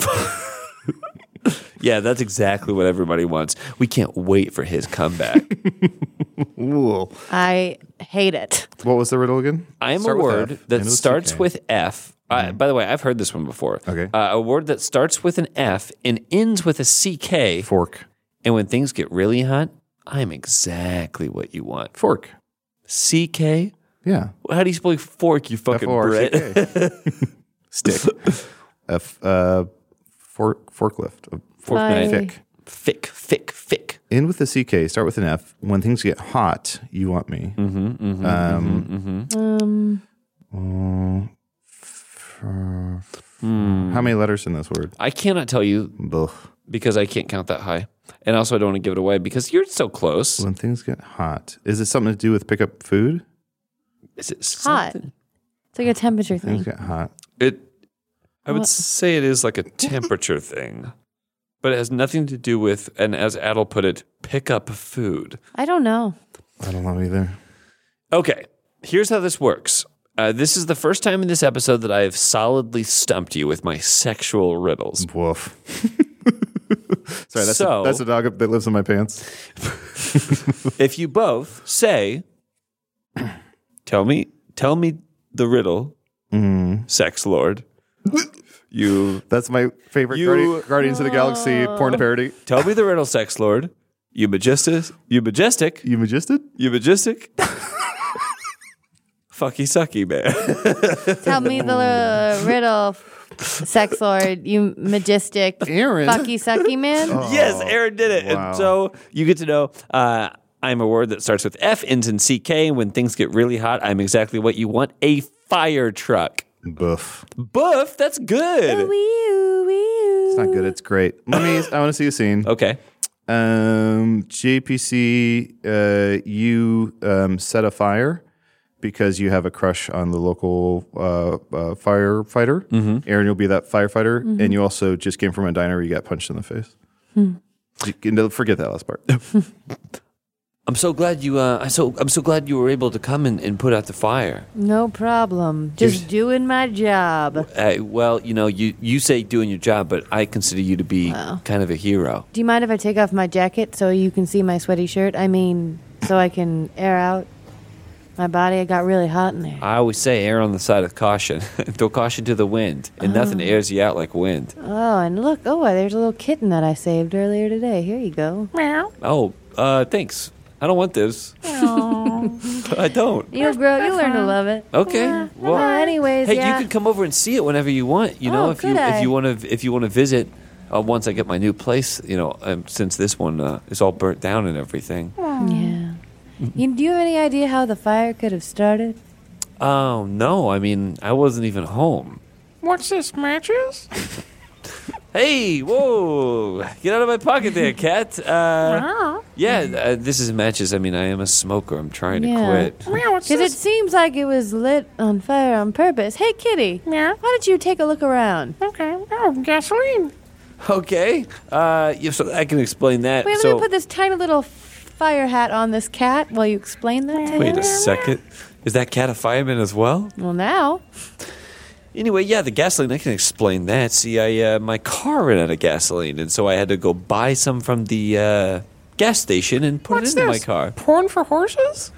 E: Yeah, that's exactly what everybody wants. We can't wait for his comeback.
D: Ooh.
A: I hate it.
D: What was the riddle again?
E: I am a
D: Start with
E: word
D: F,
E: that
D: end with
E: starts
D: C K.
E: with F. Uh, by the way, I've heard this one before.
D: Okay.
E: Uh, a word that starts with an F and ends with a C K.
D: Fork.
E: And when things get really hot, I'm exactly what you want.
D: Fork.
E: C K?
D: Yeah.
E: How do you spell fork, you fucking
D: F O R C
E: Brit?
D: K. Stick. F. Uh, fork. Forklift. Uh,
E: Fork
A: Bye.
E: knife.
D: Fick.
E: Fick, fick, fick.
D: End with a C K. Start with an F. When things get hot, you want me.
E: Mm-hmm, mm-hmm,
D: Um,
A: Um,
D: uh, f-
E: Hmm.
D: How many letters in this word?
E: I cannot tell you
D: Ugh.
E: because I can't count that high. And also, I don't want to give it away because you're so close.
D: When things get hot, is it something to do with pick up food?
E: Is it
A: hot.
E: something?
A: It's like a temperature
D: Things
A: thing.
D: get hot.
E: It, I would
A: What?
E: say it is like a temperature thing, but it has nothing to do with, and as Adel put it, pick up food.
A: I don't know.
D: I don't know either.
E: Okay, here's how this works. Uh, this is the first time in this episode that I have solidly stumped you with my sexual riddles.
D: Woof. Sorry, that's,
E: So-
D: a, that's a dog that lives in my pants.
E: If you both say, "Tell me, tell me the riddle, sex lord," you
D: That's my favorite
E: You-
D: Guardi- Guardians of the Galaxy porn parody.
E: tell me the riddle, sex lord. You majestic, you majestic,
D: You majestic?
E: you majestic. Fucky sucky, man.
A: Tell me the uh, riddle, sex lord, you majestic,
D: Aaron.
A: fucky sucky man.
E: Yes, Aaron did it.
D: wow.
E: And so you get to know uh, I'm a word that starts with F, ends in C K. And when things get really hot, I'm exactly what you want, a fire truck.
D: Boof.
E: Boof, that's good.
D: It's not good. It's great. Let me. I want to see a scene.
E: Okay.
D: Um, J P C, uh, you um, set a fire because you have a crush on the local uh, uh, firefighter. Mm-hmm. Aaron, you'll be that firefighter, mm-hmm. and you also just came from a diner where you got punched in the face. Hmm. You can, forget that last part.
E: I'm so glad you. Uh, I so I'm so glad you were able to come and, and put out the fire.
A: No problem. Just You're, doing my job.
E: Uh, well, you know, you, you say doing your job, but I consider you to be wow. kind of a hero.
A: Do you mind if I take off my jacket so you can see my sweaty shirt? I mean, so I can air out my body. It got really hot in there.
E: I always say err on the side of caution. Throw caution to the wind, and oh. nothing airs you out like wind.
A: Oh, and look, oh, there's a little kitten that I saved earlier today. Here you go. Meow.
E: Oh, uh, thanks. I don't want this. I don't.
A: You'll grow. You'll learn to love it.
E: Okay.
A: Yeah.
E: Well,
A: uh, anyways,
E: hey,
A: yeah.
E: you can come over and see it whenever you want. You know,
A: oh,
E: if you
A: I?
E: if you want to if you want to visit uh, once I get my new place. You know, um, since this one uh, is all burnt down and everything.
A: Yeah. You, do you have any idea how the fire could have started?
E: Oh no! I mean, I wasn't even home.
F: What's this, matches?
E: Hey, whoa! Get out of my pocket there, cat. Uh,
F: wow.
E: Yeah, uh, this is matches. I mean, I am a smoker. I'm trying
A: yeah.
E: to quit.
A: Because it seems like it was lit on fire on purpose. Hey, kitty.
F: Yeah?
A: Why don't you take a look around?
F: Okay. Oh, gasoline.
E: Okay. Uh, yeah, so I can explain that.
A: Wait,
E: so,
A: let me put this tiny little fire hat on this cat while you explain that to
E: Wait
A: him.
E: a second. Is that cat a fireman as well?
A: Well, now.
E: Anyway, yeah, the gasoline, I can explain that. See, I uh, my car ran out of gasoline, and so I had to go buy some from the uh, gas station and put
F: What's
E: it into
F: this?
E: my car.
F: Porn for horses?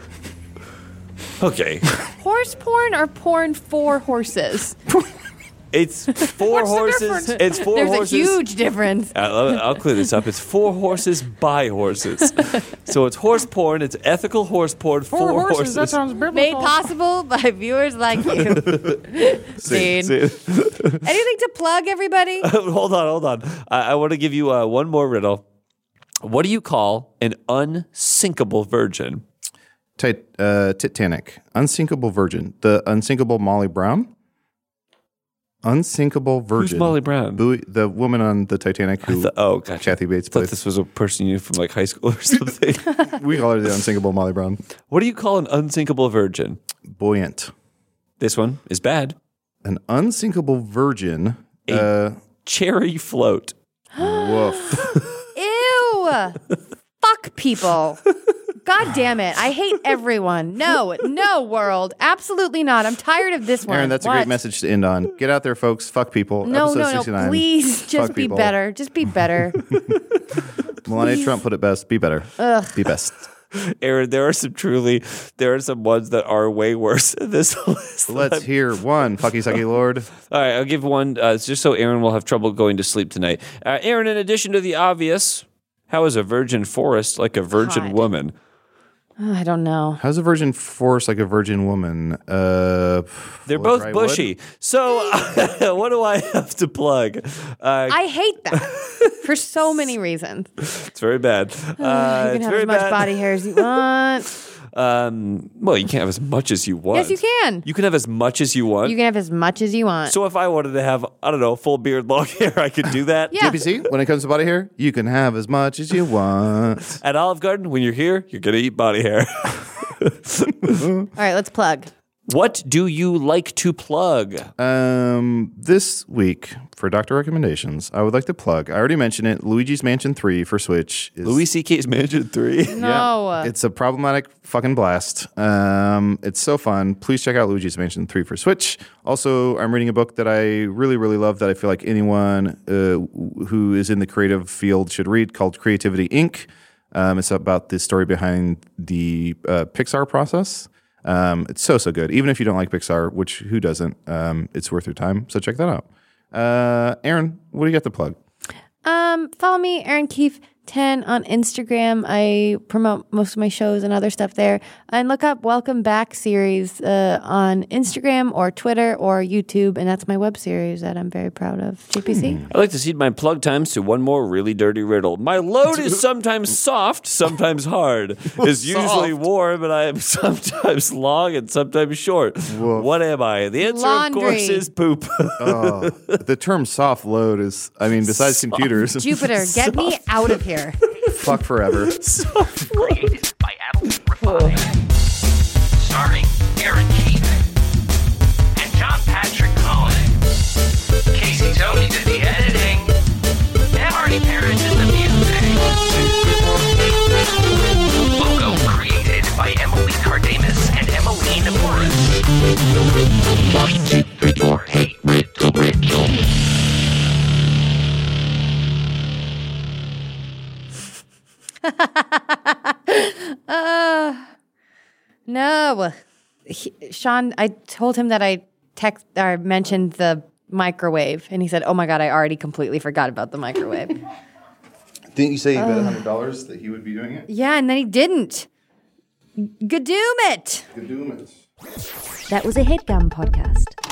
E: Okay.
A: Horse porn or porn for horses?
E: It's four
F: What's the
E: horses.
F: difference?
E: It's four
A: There's
E: horses.
A: a huge difference.
E: I'll, I'll clear this up. It's four horses by horses. So it's horse porn. It's ethical horse porn for
F: Four horses.
E: horses.
F: That sounds biblical.
A: Made possible by viewers like you.
E: See,
A: Scene.
E: see.
A: Anything to plug, everybody?
E: hold on, hold on. I, I want to give you uh, one more riddle. What do you call an unsinkable virgin?
D: Tit- uh, Titanic. Unsinkable virgin. The unsinkable Molly Brown? Unsinkable virgin.
E: Who's Molly Brown?
D: Buoy, the woman on the Titanic who
E: Th- oh, gotcha.
D: Kathy Bates
E: I thought
D: played.
E: this was a person you knew from like high school or something.
D: We call her the unsinkable Molly Brown.
E: What do you call an unsinkable virgin?
D: Buoyant.
E: This one is bad.
D: An unsinkable virgin.
E: A
D: uh,
E: cherry float.
D: woof.
A: Ew. Fuck people. God damn it. I hate everyone. No, no, world. Absolutely not. I'm tired of this one.
D: Aaron, that's
A: What?
D: a great message to end on. Get out there, folks. Fuck people.
A: No,
D: Episode
A: no, no.
D: sixty-nine.
A: Please just
D: Fuck
A: be
D: people.
A: better. Just be better.
D: Melania Trump put it best. Be better.
A: Ugh.
D: Be best.
E: Aaron, there are some truly, there are some ones that are way worse than this list.
D: Let's hear one. Fucky sucky lord.
E: All right, I'll give one uh, just so Aaron will have trouble going to sleep tonight. Uh, Aaron, in addition to the obvious, how is a virgin forest like a virgin
A: God.
E: woman?
A: Oh, I don't know.
D: How's a virgin force like a virgin woman? Uh,
E: They're
D: full of
E: both
D: dry
E: bushy.
D: wood?
E: So what do I have to plug? Uh,
A: I hate that for so many reasons.
E: it's very bad. Uh,
A: you can
E: it's
A: have
E: very
A: as much
E: bad.
A: body hair as you want.
E: Um, well, you can't have as much as you want.
A: Yes, you can.
E: You can have as much as you want.
A: You can have as much as you want.
E: So if I wanted to have, I don't know, full beard, long hair, I could do that.
A: Yeah.
D: J P C, when it comes to body hair, you can have as much as you want.
E: At Olive Garden, when you're here, you're going to eat body hair.
A: All right, let's plug.
E: What do you like to plug?
D: Um, this week for Doctor Recommendations, I would like to plug. I already mentioned it. Luigi's Mansion three for Switch. Is,
E: Louis C K's Mansion three.
A: No.
D: It's a problematic fucking blast. Um, it's so fun. Please check out Luigi's Mansion three for Switch. Also, I'm reading a book that I really, really love that I feel like anyone uh, who is in the creative field should read called Creativity Incorporated. Um, it's about the story behind the uh, Pixar process. Um, it's so, so good. Even if you don't like Pixar, which who doesn't, um, it's worth your time. So check that out. Uh, Aaron, what do you got to plug?
A: Um, follow me, Aaron Keefe, ten on Instagram. I promote most of my shows and other stuff there. And look up Welcome Back series uh, on Instagram or Twitter or YouTube. And that's my web series that I'm very proud of. J P C?
E: I'd like to cede my plug times to one more really dirty riddle. My load is sometimes soft, sometimes hard. It's usually warm, and I am sometimes long and sometimes short.
D: Woof.
E: What am I? The answer,
A: Laundry.
E: of course, is poop.
D: Oh, the term soft load is, I mean, besides computers,
A: Jupiter, get me out of here.
D: fuck forever.
C: Created by Adeline Refine. Starring Aaron Keith and John Patrick Cohen. Casey Tony did the editing. And Marty Parrish did the music. Logo created by Emily Cardamus and Emmeline Morris. One, two, three, four, eight, riddle, riddle.
A: uh, no. He, Sean, I told him that I text or mentioned the microwave, and he said, "Oh my god, I already completely forgot about the microwave."
D: Didn't you say you bet one hundred dollars that he would be doing it?
A: Yeah, and then he didn't. Gadoom it!
D: Good doing it.
I: That was a HeadGum podcast.